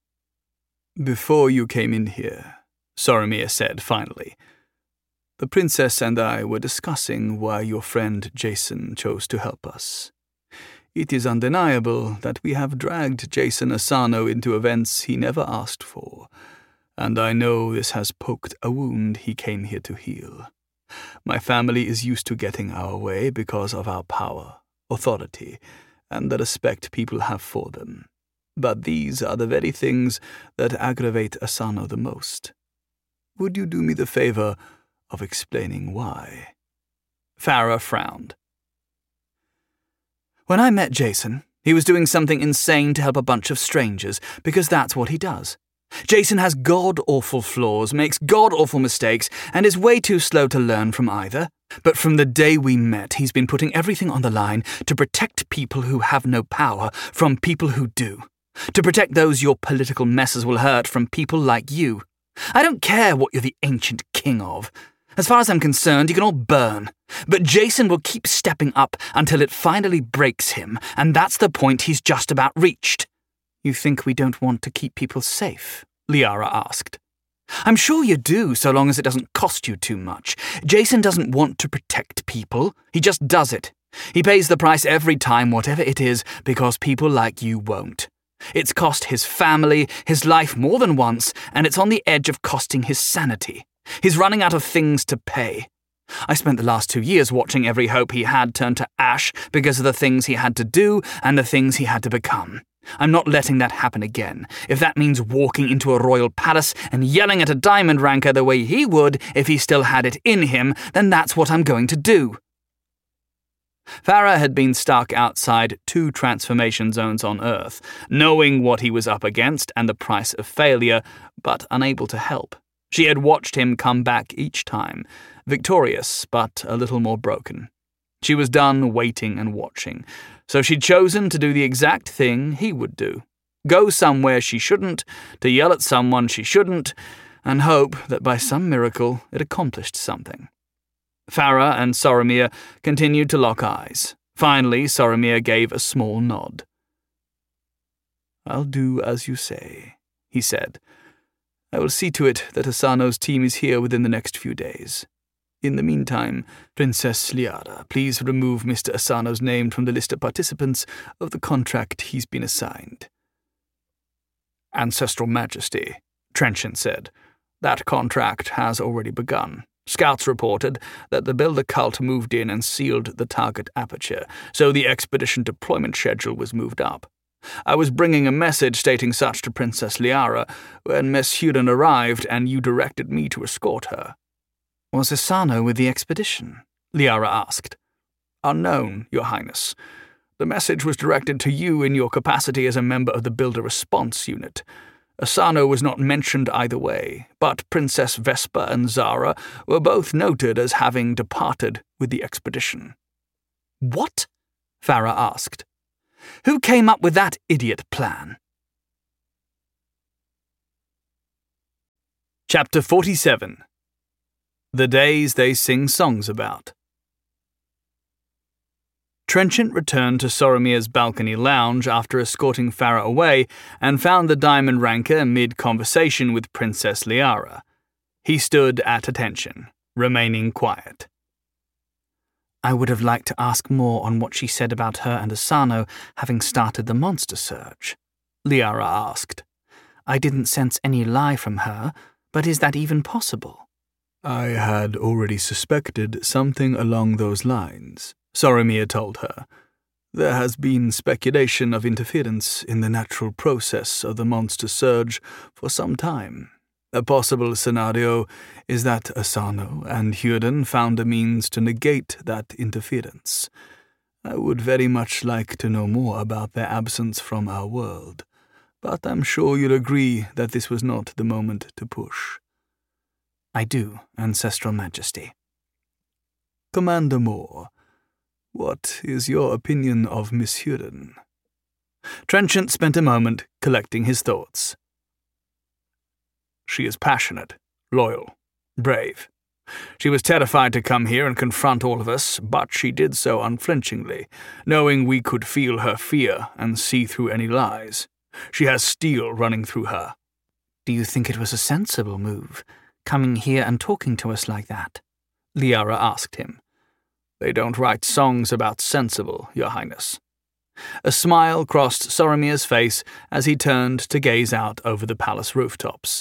"Before you came in here," Soromir said finally, "the princess and I were discussing why your friend Jason chose to help us. It is undeniable that we have dragged Jason Asano into events he never asked for, and I know this has poked a wound he came here to heal. My family is used to getting our way because of our power, authority, and the respect people have for them. But these are the very things that aggravate Asano the most. Would you do me the favor of explaining why?" Farah frowned. "When I met Jason, he was doing something insane to help a bunch of strangers, because that's what he does. Jason has god-awful flaws, makes god-awful mistakes, and is way too slow to learn from either. But from the day we met, he's been putting everything on the line to protect people who have no power from people who do. To protect those your political messes will hurt from people like you. I don't care what you're the ancient king of. As far as I'm concerned, you can all burn. But Jason will keep stepping up until it finally breaks him, and that's the point he's just about reached." "You think we don't want to keep people safe?" Liara asked. "I'm sure you do, so long as it doesn't cost you too much. Jason doesn't want to protect people. He just does it. He pays the price every time, whatever it is, because people like you won't. It's cost his family, his life more than once, and it's on the edge of costing his sanity. He's running out of things to pay. I spent the last 2 years watching every hope he had turn to ash because of the things he had to do and the things he had to become. I'm not letting that happen again. If that means walking into a royal palace and yelling at a diamond rancor the way he would if he still had it in him, then that's what I'm going to do." Farah had been stuck outside 2 transformation zones on Earth, knowing what he was up against and the price of failure, but unable to help. She had watched him come back each time, victorious but a little more broken. She was done waiting and watching, so she'd chosen to do the exact thing he would do. Go somewhere she shouldn't, to yell at someone she shouldn't, and hope that by some miracle it accomplished something. Farah and Soromir continued to lock eyes. Finally, Soromir gave a small nod. "I'll do as you say," he said. "I will see to it that Asano's team is here within the next few days. In the meantime, Princess Liara, please remove Mr. Asano's name from the list of participants of the contract he's been assigned." "Ancestral Majesty," Trenchant said, "that contract has already begun. Scouts reported that the Builder cult moved in and sealed the target aperture, so the expedition deployment schedule was moved up. I was bringing a message stating such to Princess Liara when Miss Huden arrived and you directed me to escort her." "Was Asano with the expedition?" Liara asked. "Unknown, Your Highness. The message was directed to you in your capacity as a member of the Builder Response Unit. Asano was not mentioned either way, but Princess Vespa and Zara were both noted as having departed with the expedition." "What?" Farah asked. "Who came up with that idiot plan?" Chapter 47. The Days They Sing Songs About. Trenchant returned to Soromir's balcony lounge after escorting Farah away and found the Diamond Ranker mid-conversation with Princess Liara. He stood at attention, remaining quiet. "I would have liked to ask more on what she said about her and Asano having started the monster surge," Liara asked. "I didn't sense any lie from her, but is that even possible?" "I had already suspected something along those lines," Soromir told her. "There has been speculation of interference in the natural process of the monster surge for some time. A possible scenario is that Asano and Huden found a means to negate that interference. I would very much like to know more about their absence from our world, but I'm sure you'll agree that this was not the moment to push." "I do, Ancestral Majesty." "Commander Moore, what is your opinion of Miss Huden?" Trenchant spent a moment collecting his thoughts. "She is passionate, loyal, brave. She was terrified to come here and confront all of us, but she did so unflinchingly, knowing we could feel her fear and see through any lies. She has steel running through her." "Do you think it was a sensible move, coming here and talking to us like that?" Liara asked him. "They don't write songs about sensible, Your Highness." A smile crossed Soromir's face as he turned to gaze out over the palace rooftops.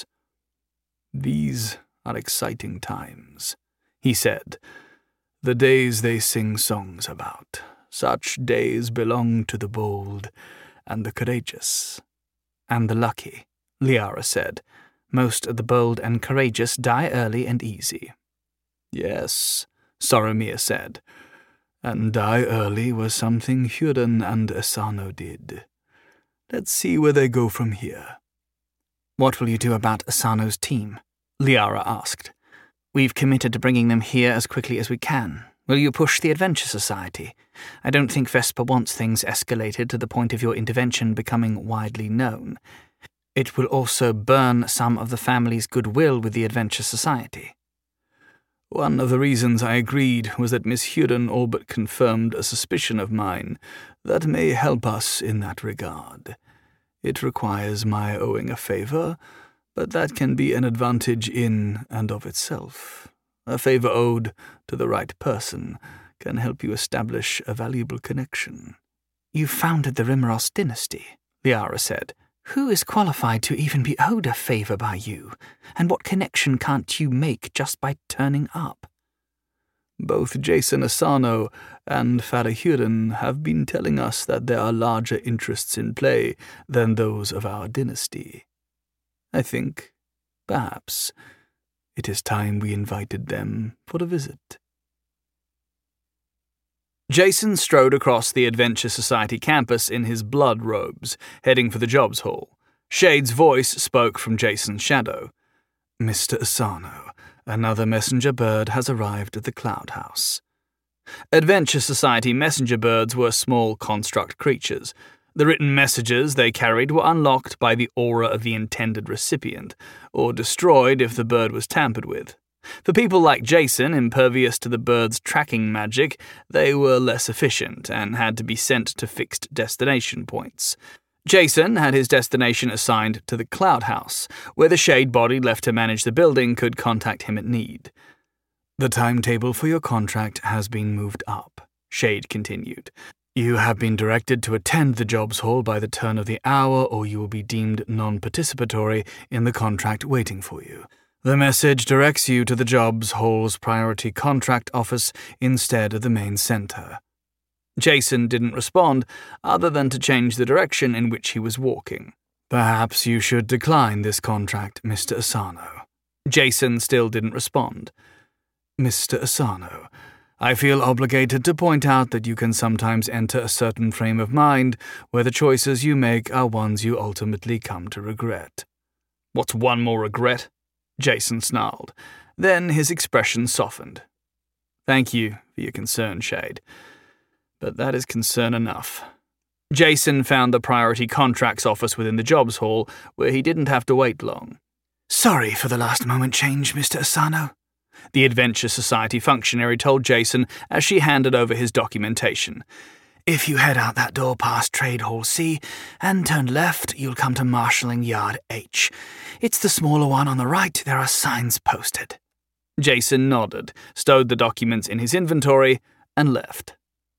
"These are exciting times," he said. "The days they sing songs about. Such days belong to the bold and the courageous." "And the lucky," Liara said. "Most of the bold and courageous die early and easy." "Yes," Soromir said. "And die early was something Huden and Asano did. Let's see where they go from here." "What will you do about Asano's team?" Liara asked. "We've committed to bringing them here as quickly as we can. Will you push the Adventure Society? I don't think Vespa wants things escalated to the point of your intervention becoming widely known. It will also burn some of the family's goodwill with the Adventure Society." "One of the reasons I agreed was that Miss Huden all but confirmed a suspicion of mine that may help us in that regard. It requires my owing a favor, but that can be an advantage in and of itself. A favor owed to the right person can help you establish a valuable connection." "You founded the Rimeros dynasty," Liara said. "Who is qualified to even be owed a favor by you? And what connection can't you make just by turning up?" "Both Jason Asano and Farah Huden have been telling us that there are larger interests in play than those of our dynasty. I think, perhaps, it is time we invited them for a visit." Jason strode across the Adventure Society campus in his blood robes, heading for the Jobs Hall. Shade's voice spoke from Jason's shadow. "Mr. Asano, another messenger bird has arrived at the Cloud House." Adventure Society messenger birds were small construct creatures. The written messages they carried were unlocked by the aura of the intended recipient, or destroyed if the bird was tampered with. For people like Jason, impervious to the bird's tracking magic, they were less efficient and had to be sent to fixed destination points. Jason had his destination assigned to the Cloud House, where the Shade body left to manage the building could contact him at need. "The timetable for your contract has been moved up," Shade continued. "You have been directed to attend the Jobs Hall by the turn of the hour, or you will be deemed non-participatory in the contract waiting for you. The message directs you to the Jobs Hall's priority contract office instead of the main center." Jason didn't respond, other than to change the direction in which he was walking. Perhaps you should decline this contract, Mr. Asano. Jason still didn't respond. Mr. Asano, I feel obligated to point out that you can sometimes enter a certain frame of mind where the choices you make are ones you ultimately come to regret. What's one more regret? Jason snarled. Then his expression softened. Thank you for your concern, Shade. But that is concern enough. Jason found the priority contracts office within the jobs hall, where he didn't have to wait long. Sorry for the last-moment change, Mr. Asano, the Adventure Society functionary told Jason as she handed over his documentation. If you head out that door past Trade Hall C and turn left, you'll come to Marshalling Yard H. It's the smaller one on the right. There are signs posted. Jason nodded, stowed the documents in his inventory, and left.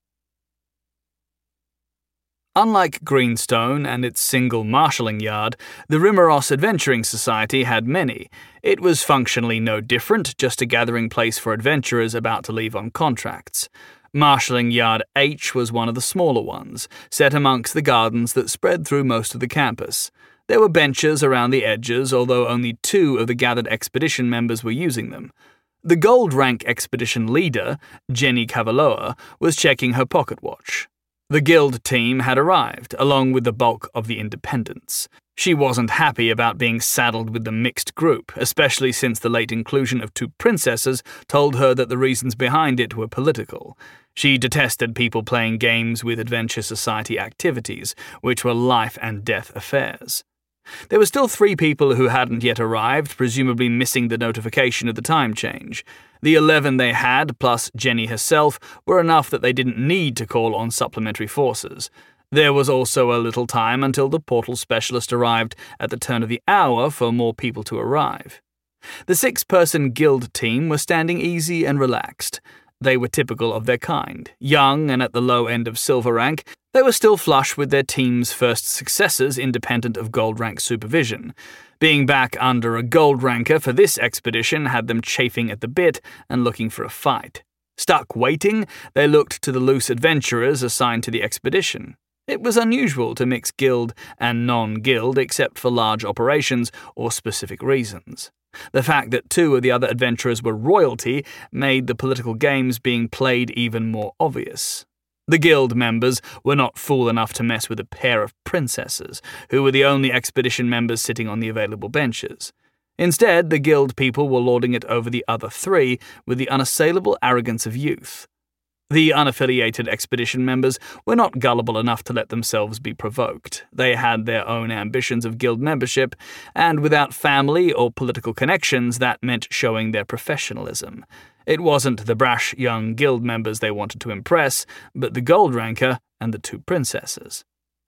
Unlike Greenstone and its single marshalling yard, the Rimeros Adventuring Society had many. It was functionally no different, just a gathering place for adventurers about to leave on contracts. Marshalling Yard H was one of the smaller ones, set amongst the gardens that spread through most of the campus. There were benches around the edges, although only 2 of the gathered expedition members were using them. The gold rank expedition leader, Jenny Cavaloa, was checking her pocket watch. The guild team had arrived, along with the bulk of the independents. She wasn't happy about being saddled with the mixed group, especially since the late inclusion of 2 princesses told her that the reasons behind it were political. She detested people playing games with Adventure Society activities, which were life-and-death affairs. There were still 3 people who hadn't yet arrived, presumably missing the notification of the time change. The 11 they had, plus Jenny herself, were enough that they didn't need to call on supplementary forces. There was also a little time until the portal specialist arrived at the turn of the hour for more people to arrive. The 6-person guild team were standing easy and relaxed. They were typical of their kind. Young and at the low end of silver rank, they were still flush with their team's first successes independent of gold rank supervision. Being back under a gold ranker for this expedition had them chafing at the bit and looking for a fight. Stuck waiting, they looked to the loose adventurers assigned to the expedition. It was unusual to mix guild and non-guild except for large operations or specific reasons. The fact that 2 of the other adventurers were royalty made the political games being played even more obvious. The guild members were not fool enough to mess with a pair of princesses, who were the only expedition members sitting on the available benches. Instead, the guild people were lording it over the other 3 with the unassailable arrogance of youth. The unaffiliated expedition members were not gullible enough to let themselves be provoked. They had their own ambitions of guild membership, and without family or political connections, that meant showing their professionalism. It wasn't the brash young guild members they wanted to impress, but the gold ranker and the 2 princesses.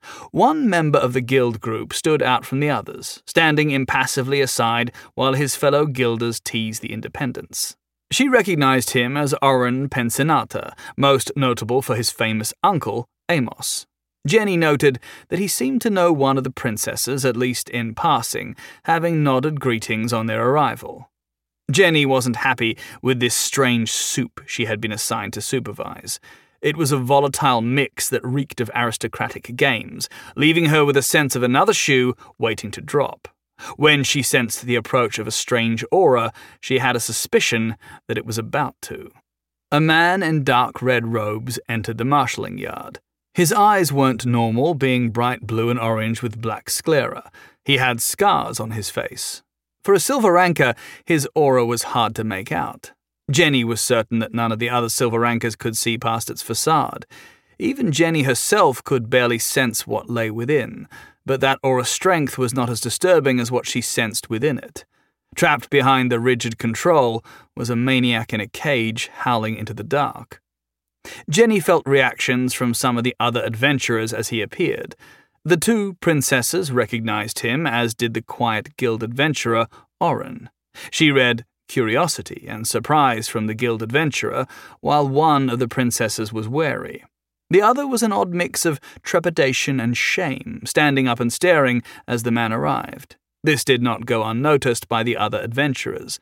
One member of the guild group stood out from the others, standing impassively aside while his fellow guilders teased the independents. She recognized him as Oren Pensinata, most notable for his famous uncle, Amos. Jenny noted that he seemed to know one of the princesses, at least in passing, having nodded greetings on their arrival. Jenny wasn't happy with this strange soup she had been assigned to supervise. It was a volatile mix that reeked of aristocratic games, leaving her with a sense of another shoe waiting to drop. When she sensed the approach of a strange aura, she had a suspicion that it was about to. A man in dark red robes entered the marshalling yard. His eyes weren't normal, being bright blue and orange with black sclera. He had scars on his face. For a silver ranker, his aura was hard to make out. Jenny was certain that none of the other silver rankers could see past its facade. Even Jenny herself could barely sense what lay within, but that aura strength was not as disturbing as what she sensed within it. Trapped behind the rigid control was a maniac in a cage howling into the dark. Jenny felt reactions from some of the other adventurers as he appeared. The 2 princesses recognized him, as did the quiet guild adventurer, Oren. She read curiosity and surprise from the guild adventurer, while one of the princesses was wary. The other was an odd mix of trepidation and shame, standing up and staring as the man arrived. This did not go unnoticed by the other adventurers.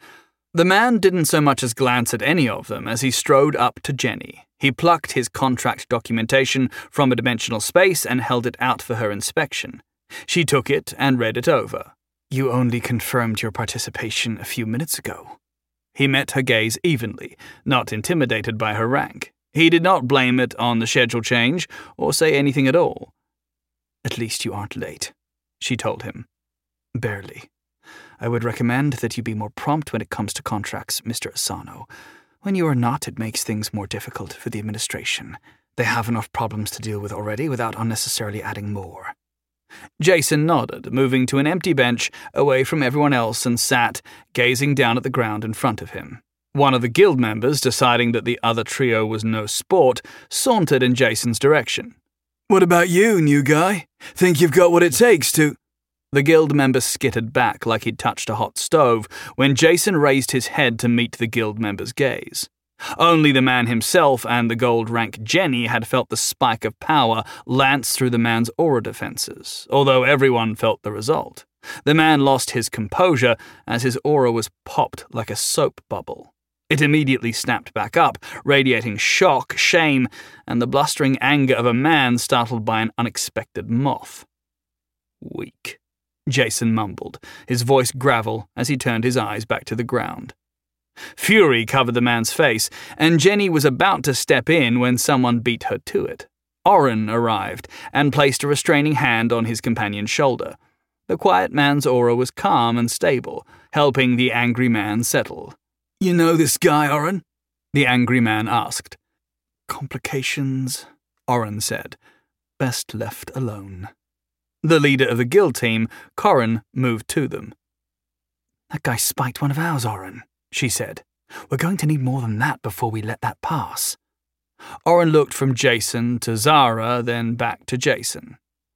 The man didn't so much as glance at any of them as he strode up to Jenny. He plucked his contract documentation from a dimensional space and held it out for her inspection. She took it and read it over. You only confirmed your participation a few minutes ago. He met her gaze evenly, not intimidated by her rank. He did not blame it on the schedule change or say anything at all. At least you aren't late, she told him. Barely. I would recommend that you be more prompt when it comes to contracts, Mr. Asano. When you are not, it makes things more difficult for the administration. They have enough problems to deal with already without unnecessarily adding more. Jason nodded, moving to an empty bench away from everyone else and sat, gazing down at the ground in front of him. One of the guild members, deciding that the other trio was no sport, sauntered in Jason's direction. What about you, new guy? Think you've got what it takes to... The guild member skittered back like he'd touched a hot stove when Jason raised his head to meet the guild member's gaze. Only the man himself and the gold-rank Jenny had felt the spike of power lance through the man's aura defenses, although everyone felt the result. The man lost his composure as his aura was popped like a soap bubble. It immediately snapped back up, radiating shock, shame, and the blustering anger of a man startled by an unexpected moth. Weak, Jason mumbled, his voice gravel as he turned his eyes back to the ground. Fury covered the man's face, and Jenny was about to step in when someone beat her to it. Oren arrived and placed a restraining hand on his companion's shoulder. The quiet man's aura was calm and stable, helping the angry man settle. You know this guy, Oren? The angry man asked. Complications, Oren said. Best left alone. The leader of the guild team, Corin, moved to them. That guy spiked one of ours, Oren, she said. We're going to need more than that before we let that pass. Oren looked from Jason to Zara, then back to Jason.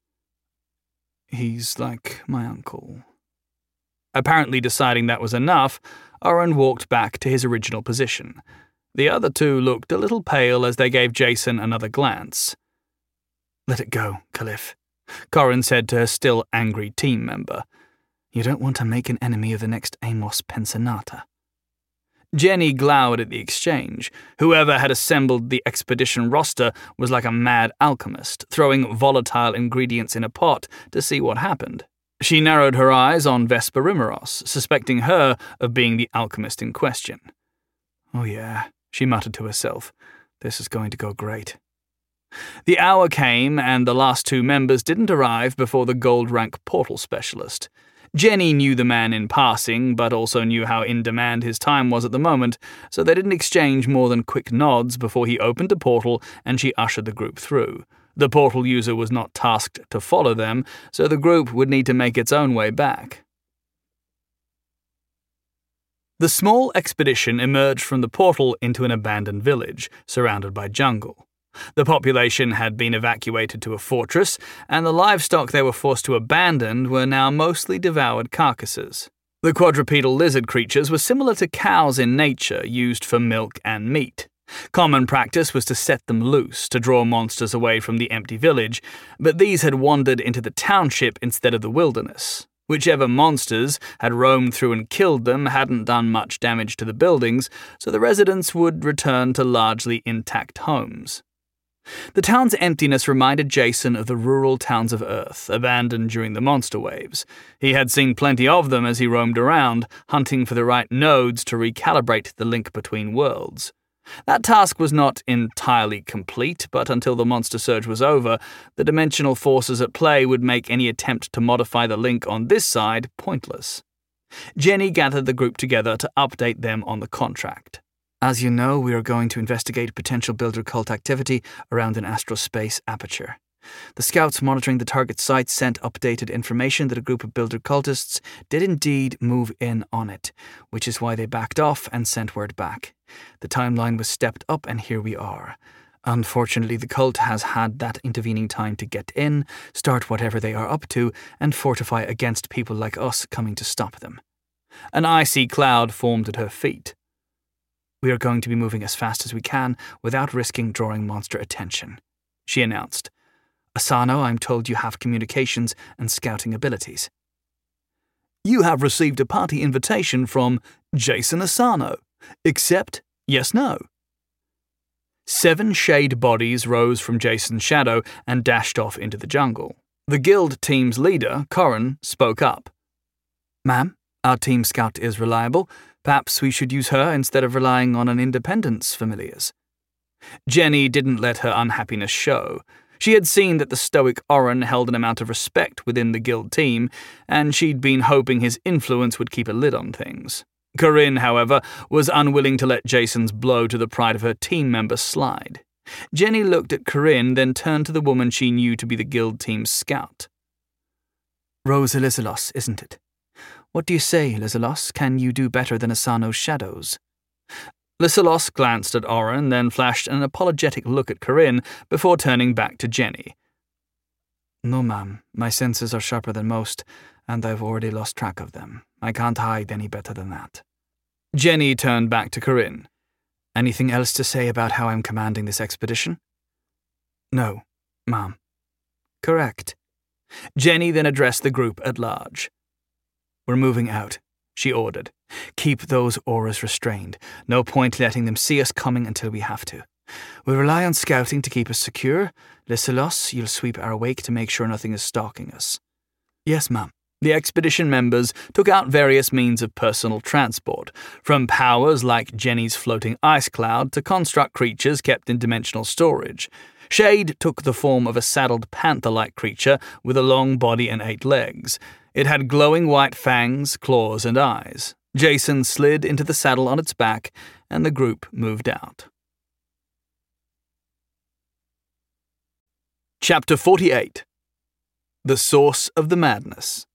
He's like my uncle. Apparently deciding that was enough, Oren walked back to his original position. The other two looked a little pale as they gave Jason another glance. Let it go, Khalif, Corin said to her still angry team member. You don't want to make an enemy of the next Amos Pensionata. Jenny glowered at the exchange. Whoever had assembled the expedition roster was like a mad alchemist, throwing volatile ingredients in a pot to see what happened. She narrowed her eyes on Vesper Rimeros, suspecting her of being the alchemist in question. Oh yeah, she muttered to herself. This is going to go great. The hour came, and the last two members didn't arrive before the gold-rank portal specialist. Jenny knew the man in passing, but also knew how in demand his time was at the moment, so they didn't exchange more than quick nods before he opened a portal and she ushered the group through. The portal user was not tasked to follow them, so the group would need to make its own way back. The small expedition emerged from the portal into an abandoned village, surrounded by jungle. The population had been evacuated to a fortress, and the livestock they were forced to abandon were now mostly devoured carcasses. The quadrupedal lizard creatures were similar to cows in nature, used for milk and meat. Common practice was to set them loose to draw monsters away from the empty village, but these had wandered into the township instead of the wilderness. Whichever monsters had roamed through and killed them hadn't done much damage to the buildings, so the residents would return to largely intact homes. The town's emptiness reminded Jason of the rural towns of Earth, abandoned during the monster waves. He had seen plenty of them as he roamed around, hunting for the right nodes to recalibrate the link between worlds. That task was not entirely complete, but until the monster surge was over, the dimensional forces at play would make any attempt to modify the link on this side pointless. Jenny gathered the group together to update them on the contract. As you know, we are going to investigate potential builder cult activity around an astrospace aperture. The scouts monitoring the target site sent updated information that a group of builder cultists did indeed move in on it, which is why they backed off and sent word back. The timeline was stepped up, and here we are. Unfortunately, the cult has had that intervening time to get in, start whatever they are up to, and fortify against people like us coming to stop them. An icy cloud formed at her feet. We are going to be moving as fast as we can without risking drawing monster attention, she announced. Asano, I'm told you have communications and scouting abilities. You have received a party invitation from Jason Asano. Accept, yes, no. 7 shade bodies rose from Jason's shadow and dashed off into the jungle. The guild team's leader, Corin, spoke up. Ma'am, our team scout is reliable. Perhaps we should use her instead of relying on an independent's familiars. Jenny didn't let her unhappiness show. She had seen that the stoic Oren held an amount of respect within the guild team, and she'd been hoping his influence would keep a lid on things. Corinne, however, was unwilling to let Jason's blow to the pride of her team member slide. Jenny looked at Corinne, then turned to the woman she knew to be the guild team's scout. Rose Elizalos, isn't it? What do you say, Elizalos? Can you do better than Asano's shadows? Elizalos glanced at Oren, then flashed an apologetic look at Corinne before turning back to Jenny. No, ma'am. My senses are sharper than most, and I've already lost track of them. I can't hide any better than that. Jenny turned back to Corinne. Anything else to say about how I'm commanding this expedition? No, ma'am. Correct. Jenny then addressed the group at large. We're moving out, she ordered. Keep those auras restrained. No point letting them see us coming until we have to. We'll rely on scouting to keep us secure. Lysilos, you'll sweep our wake to make sure nothing is stalking us. Yes, ma'am. The expedition members took out various means of personal transport, from powers like Jenny's floating ice cloud to construct creatures kept in dimensional storage. Shade took the form of a saddled panther-like creature with a long body and 8 legs. It had glowing white fangs, claws, and eyes. Jason slid into the saddle on its back, and the group moved out. Chapter 48. The Source of the Madness.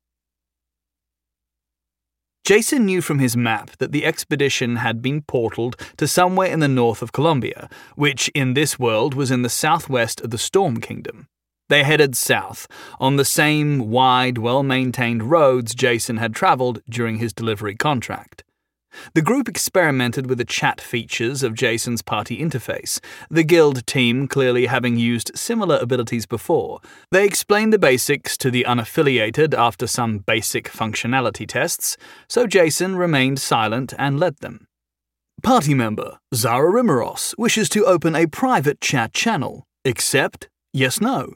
Jason knew from his map that the expedition had been portaled to somewhere in the north of Columbia, which in this world was in the southwest of the Storm Kingdom. They headed south, on the same wide, well-maintained roads Jason had traveled during his delivery contract. The group experimented with the chat features of Jason's party interface, the guild team clearly having used similar abilities before. They explained the basics to the unaffiliated after some basic functionality tests, so Jason remained silent and led them. Party member Zara Rimeros wishes to open a private chat channel. Accept? Yes, no.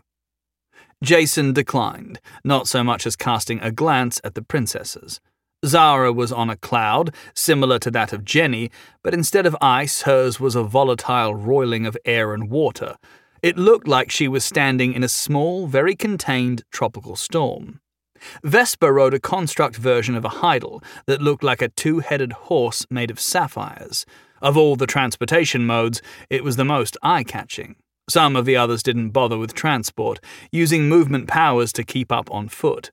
Jason declined, not so much as casting a glance at the princesses. Zara was on a cloud, similar to that of Jenny, but instead of ice, hers was a volatile roiling of air and water. It looked like she was standing in a small, very contained tropical storm. Vesper rode a construct version of a Heidel that looked like a 2-headed horse made of sapphires. Of all the transportation modes, it was the most eye-catching. Some of the others didn't bother with transport, using movement powers to keep up on foot.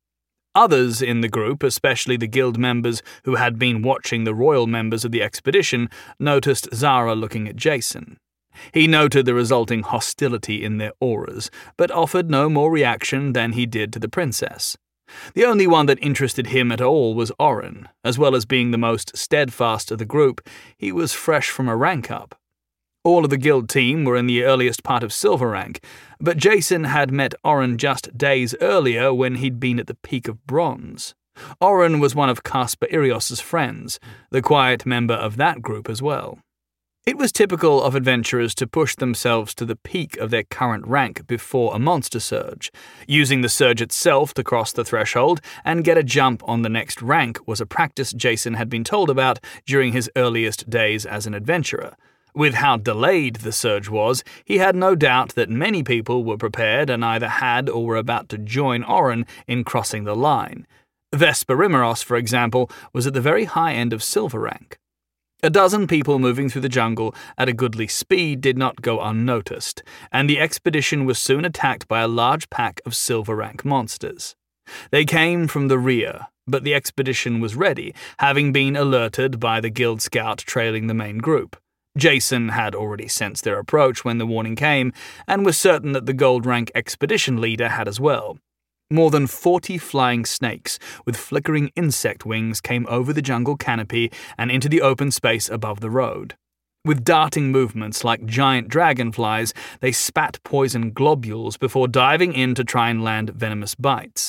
Others in the group, especially the guild members who had been watching the royal members of the expedition, noticed Zara looking at Jason. He noted the resulting hostility in their auras, but offered no more reaction than he did to the princess. The only one that interested him at all was Oren. As well as being the most steadfast of the group, he was fresh from a rank up. All of the guild team were in the earliest part of silver rank, but Jason had met Oren just days earlier when he'd been at the peak of bronze. Oren was one of Caspar Irios' friends, the quiet member of that group as well. It was typical of adventurers to push themselves to the peak of their current rank before a monster surge. Using the surge itself to cross the threshold and get a jump on the next rank was a practice Jason had been told about during his earliest days as an adventurer. With how delayed the surge was, he had no doubt that many people were prepared and either had or were about to join Oren in crossing the line. Vesper Rimeros, for example, was at the very high end of silver rank. A dozen people moving through the jungle at a goodly speed did not go unnoticed, and the expedition was soon attacked by a large pack of silver rank monsters. They came from the rear, but the expedition was ready, having been alerted by the guild scout trailing the main group. Jason had already sensed their approach when the warning came, and was certain that the gold rank expedition leader had as well. More than 40 flying snakes with flickering insect wings came over the jungle canopy and into the open space above the road. With darting movements like giant dragonflies, they spat poison globules before diving in to try and land venomous bites.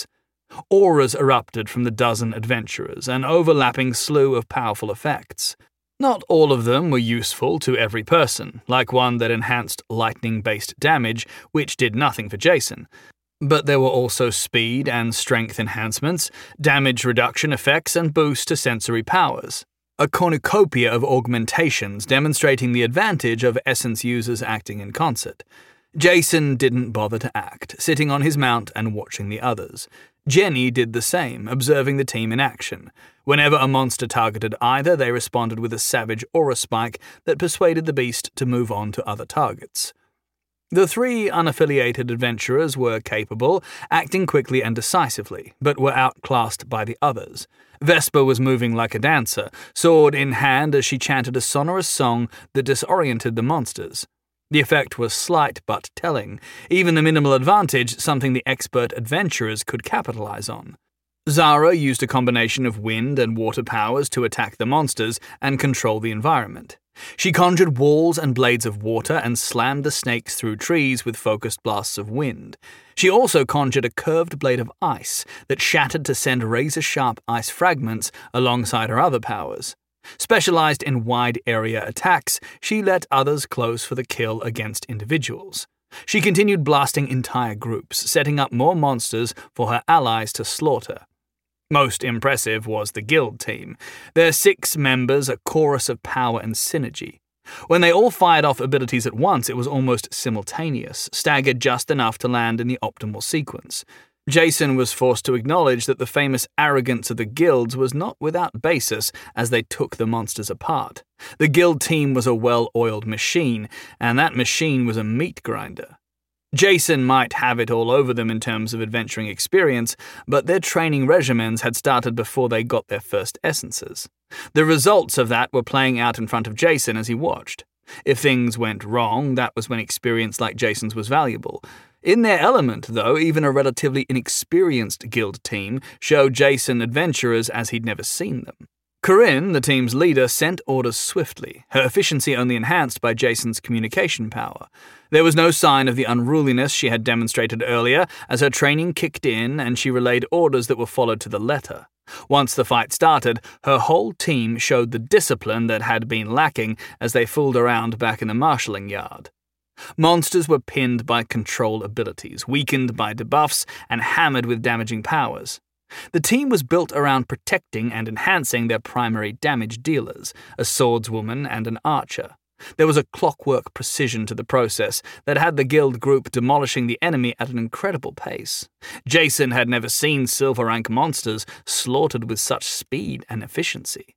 Auras erupted from the dozen adventurers, an overlapping slew of powerful effects. Not all of them were useful to every person, like one that enhanced lightning-based damage, which did nothing for Jason. But there were also speed and strength enhancements, damage reduction effects, and boosts to sensory powers. A cornucopia of augmentations demonstrating the advantage of essence users acting in concert. Jason didn't bother to act, sitting on his mount and watching the others. Jenny did the same, observing the team in action. Whenever a monster targeted either, they responded with a savage aura spike that persuaded the beast to move on to other targets. The three unaffiliated adventurers were capable, acting quickly and decisively, but were outclassed by the others. Vesper was moving like a dancer, sword in hand as she chanted a sonorous song that disoriented the monsters. The effect was slight but telling, even the minimal advantage something the expert adventurers could capitalize on. Zara used a combination of wind and water powers to attack the monsters and control the environment. She conjured walls and blades of water and slammed the snakes through trees with focused blasts of wind. She also conjured a curved blade of ice that shattered to send razor-sharp ice fragments alongside her other powers. Specialized in wide-area attacks, she let others close for the kill against individuals. She continued blasting entire groups, setting up more monsters for her allies to slaughter. Most impressive was the guild team. Their 6 members, a chorus of power and synergy. When they all fired off abilities at once, it was almost simultaneous, staggered just enough to land in the optimal sequence. Jason was forced to acknowledge that the famous arrogance of the guilds was not without basis as they took the monsters apart. The guild team was a well-oiled machine, and that machine was a meat grinder. Jason might have it all over them in terms of adventuring experience, but their training regimens had started before they got their first essences. The results of that were playing out in front of Jason as he watched. If things went wrong, that was when experience like Jason's was valuable. In their element, though, even a relatively inexperienced guild team showed Jason adventurers as he'd never seen them. Corinne, the team's leader, sent orders swiftly, her efficiency only enhanced by Jason's communication power. There was no sign of the unruliness she had demonstrated earlier as her training kicked in and she relayed orders that were followed to the letter. Once the fight started, her whole team showed the discipline that had been lacking as they fooled around back in the marshalling yard. Monsters were pinned by control abilities, weakened by debuffs, and hammered with damaging powers. The team was built around protecting and enhancing their primary damage dealers, a swordswoman and an archer. There was a clockwork precision to the process that had the guild group demolishing the enemy at an incredible pace. Jason had never seen silver rank monsters slaughtered with such speed and efficiency.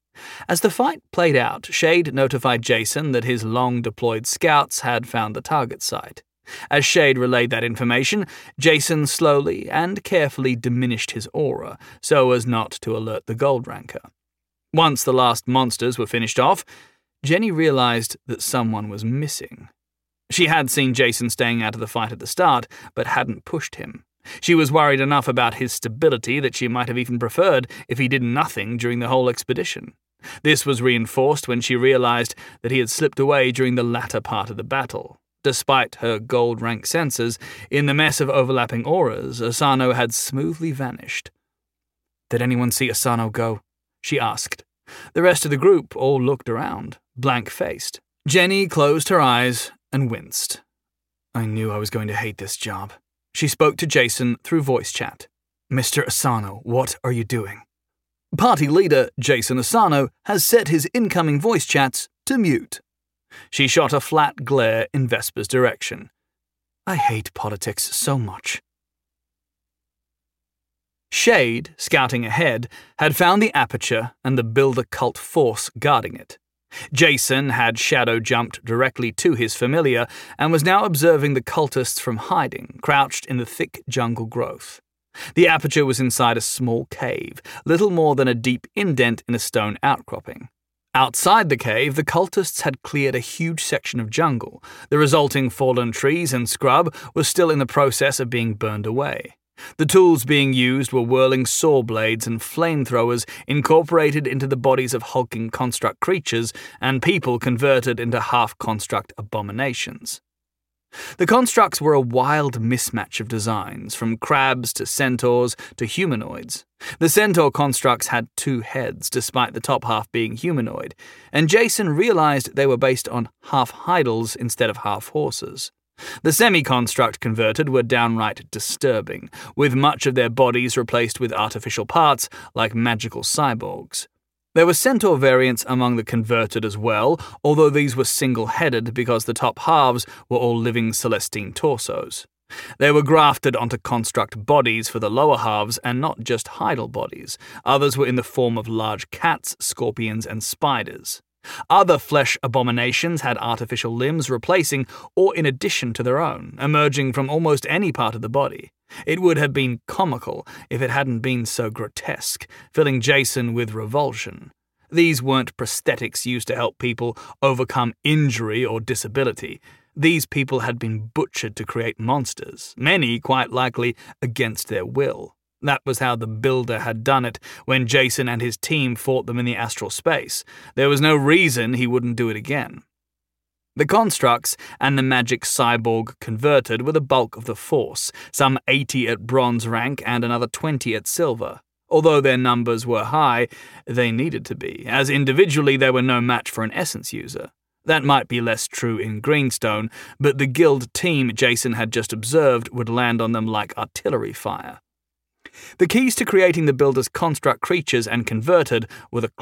As the fight played out, Shade notified Jason that his long-deployed scouts had found the target site. As Shade relayed that information, Jason slowly and carefully diminished his aura so as not to alert the gold ranker. Once the last monsters were finished off, Jenny realized that someone was missing. She had seen Jason staying out of the fight at the start, but hadn't pushed him. She was worried enough about his stability that she might have even preferred if he did nothing during the whole expedition. This was reinforced when she realized that he had slipped away during the latter part of the battle. Despite her gold-rank senses, in the mess of overlapping auras, Asano had smoothly vanished. "Did anyone see Asano go?" she asked. The rest of the group all looked around, blank-faced. Jenny closed her eyes and winced. "I knew I was going to hate this job." She spoke to Jason through voice chat. "Mr. Asano, what are you doing?" Party leader Jason Asano has set his incoming voice chats to mute. She shot a flat glare in Vesper's direction. "I hate politics so much." Shade, scouting ahead, had found the aperture and the Builder cult force guarding it. Jason had shadow jumped directly to his familiar and was now observing the cultists from hiding, crouched in the thick jungle growth. The aperture was inside a small cave, little more than a deep indent in a stone outcropping. Outside the cave, the cultists had cleared a huge section of jungle. The resulting fallen trees and scrub was still in the process of being burned away. The tools being used were whirling saw blades and flamethrowers incorporated into the bodies of hulking construct creatures and people converted into half-construct abominations. The constructs were a wild mismatch of designs, from crabs to centaurs to humanoids. The centaur constructs had 2 heads, despite the top half being humanoid, and Jason realized they were based on half Heidels instead of half horses. The semi-construct converted were downright disturbing, with much of their bodies replaced with artificial parts like magical cyborgs. There were centaur variants among the converted as well, although these were single-headed because the top halves were all living Celestine torsos. They were grafted onto construct bodies for the lower halves and not just Heidel bodies. Others were in the form of large cats, scorpions, and spiders. Other flesh abominations had artificial limbs replacing or in addition to their own, emerging from almost any part of the body. It would have been comical if it hadn't been so grotesque, filling Jason with revulsion. These weren't prosthetics used to help people overcome injury or disability. These people had been butchered to create monsters, many quite likely against their will. That was how the Builder had done it when Jason and his team fought them in the astral space. There was no reason he wouldn't do it again. The constructs and the magic cyborg converted were the bulk of the force, some 80 at bronze rank and another 20 at silver. Although their numbers were high, they needed to be, as individually they were no match for an essence user. That might be less true in Greenstone, but the guild team Jason had just observed would land on them like artillery fire. The keys to creating the Builder's construct creatures and converted were the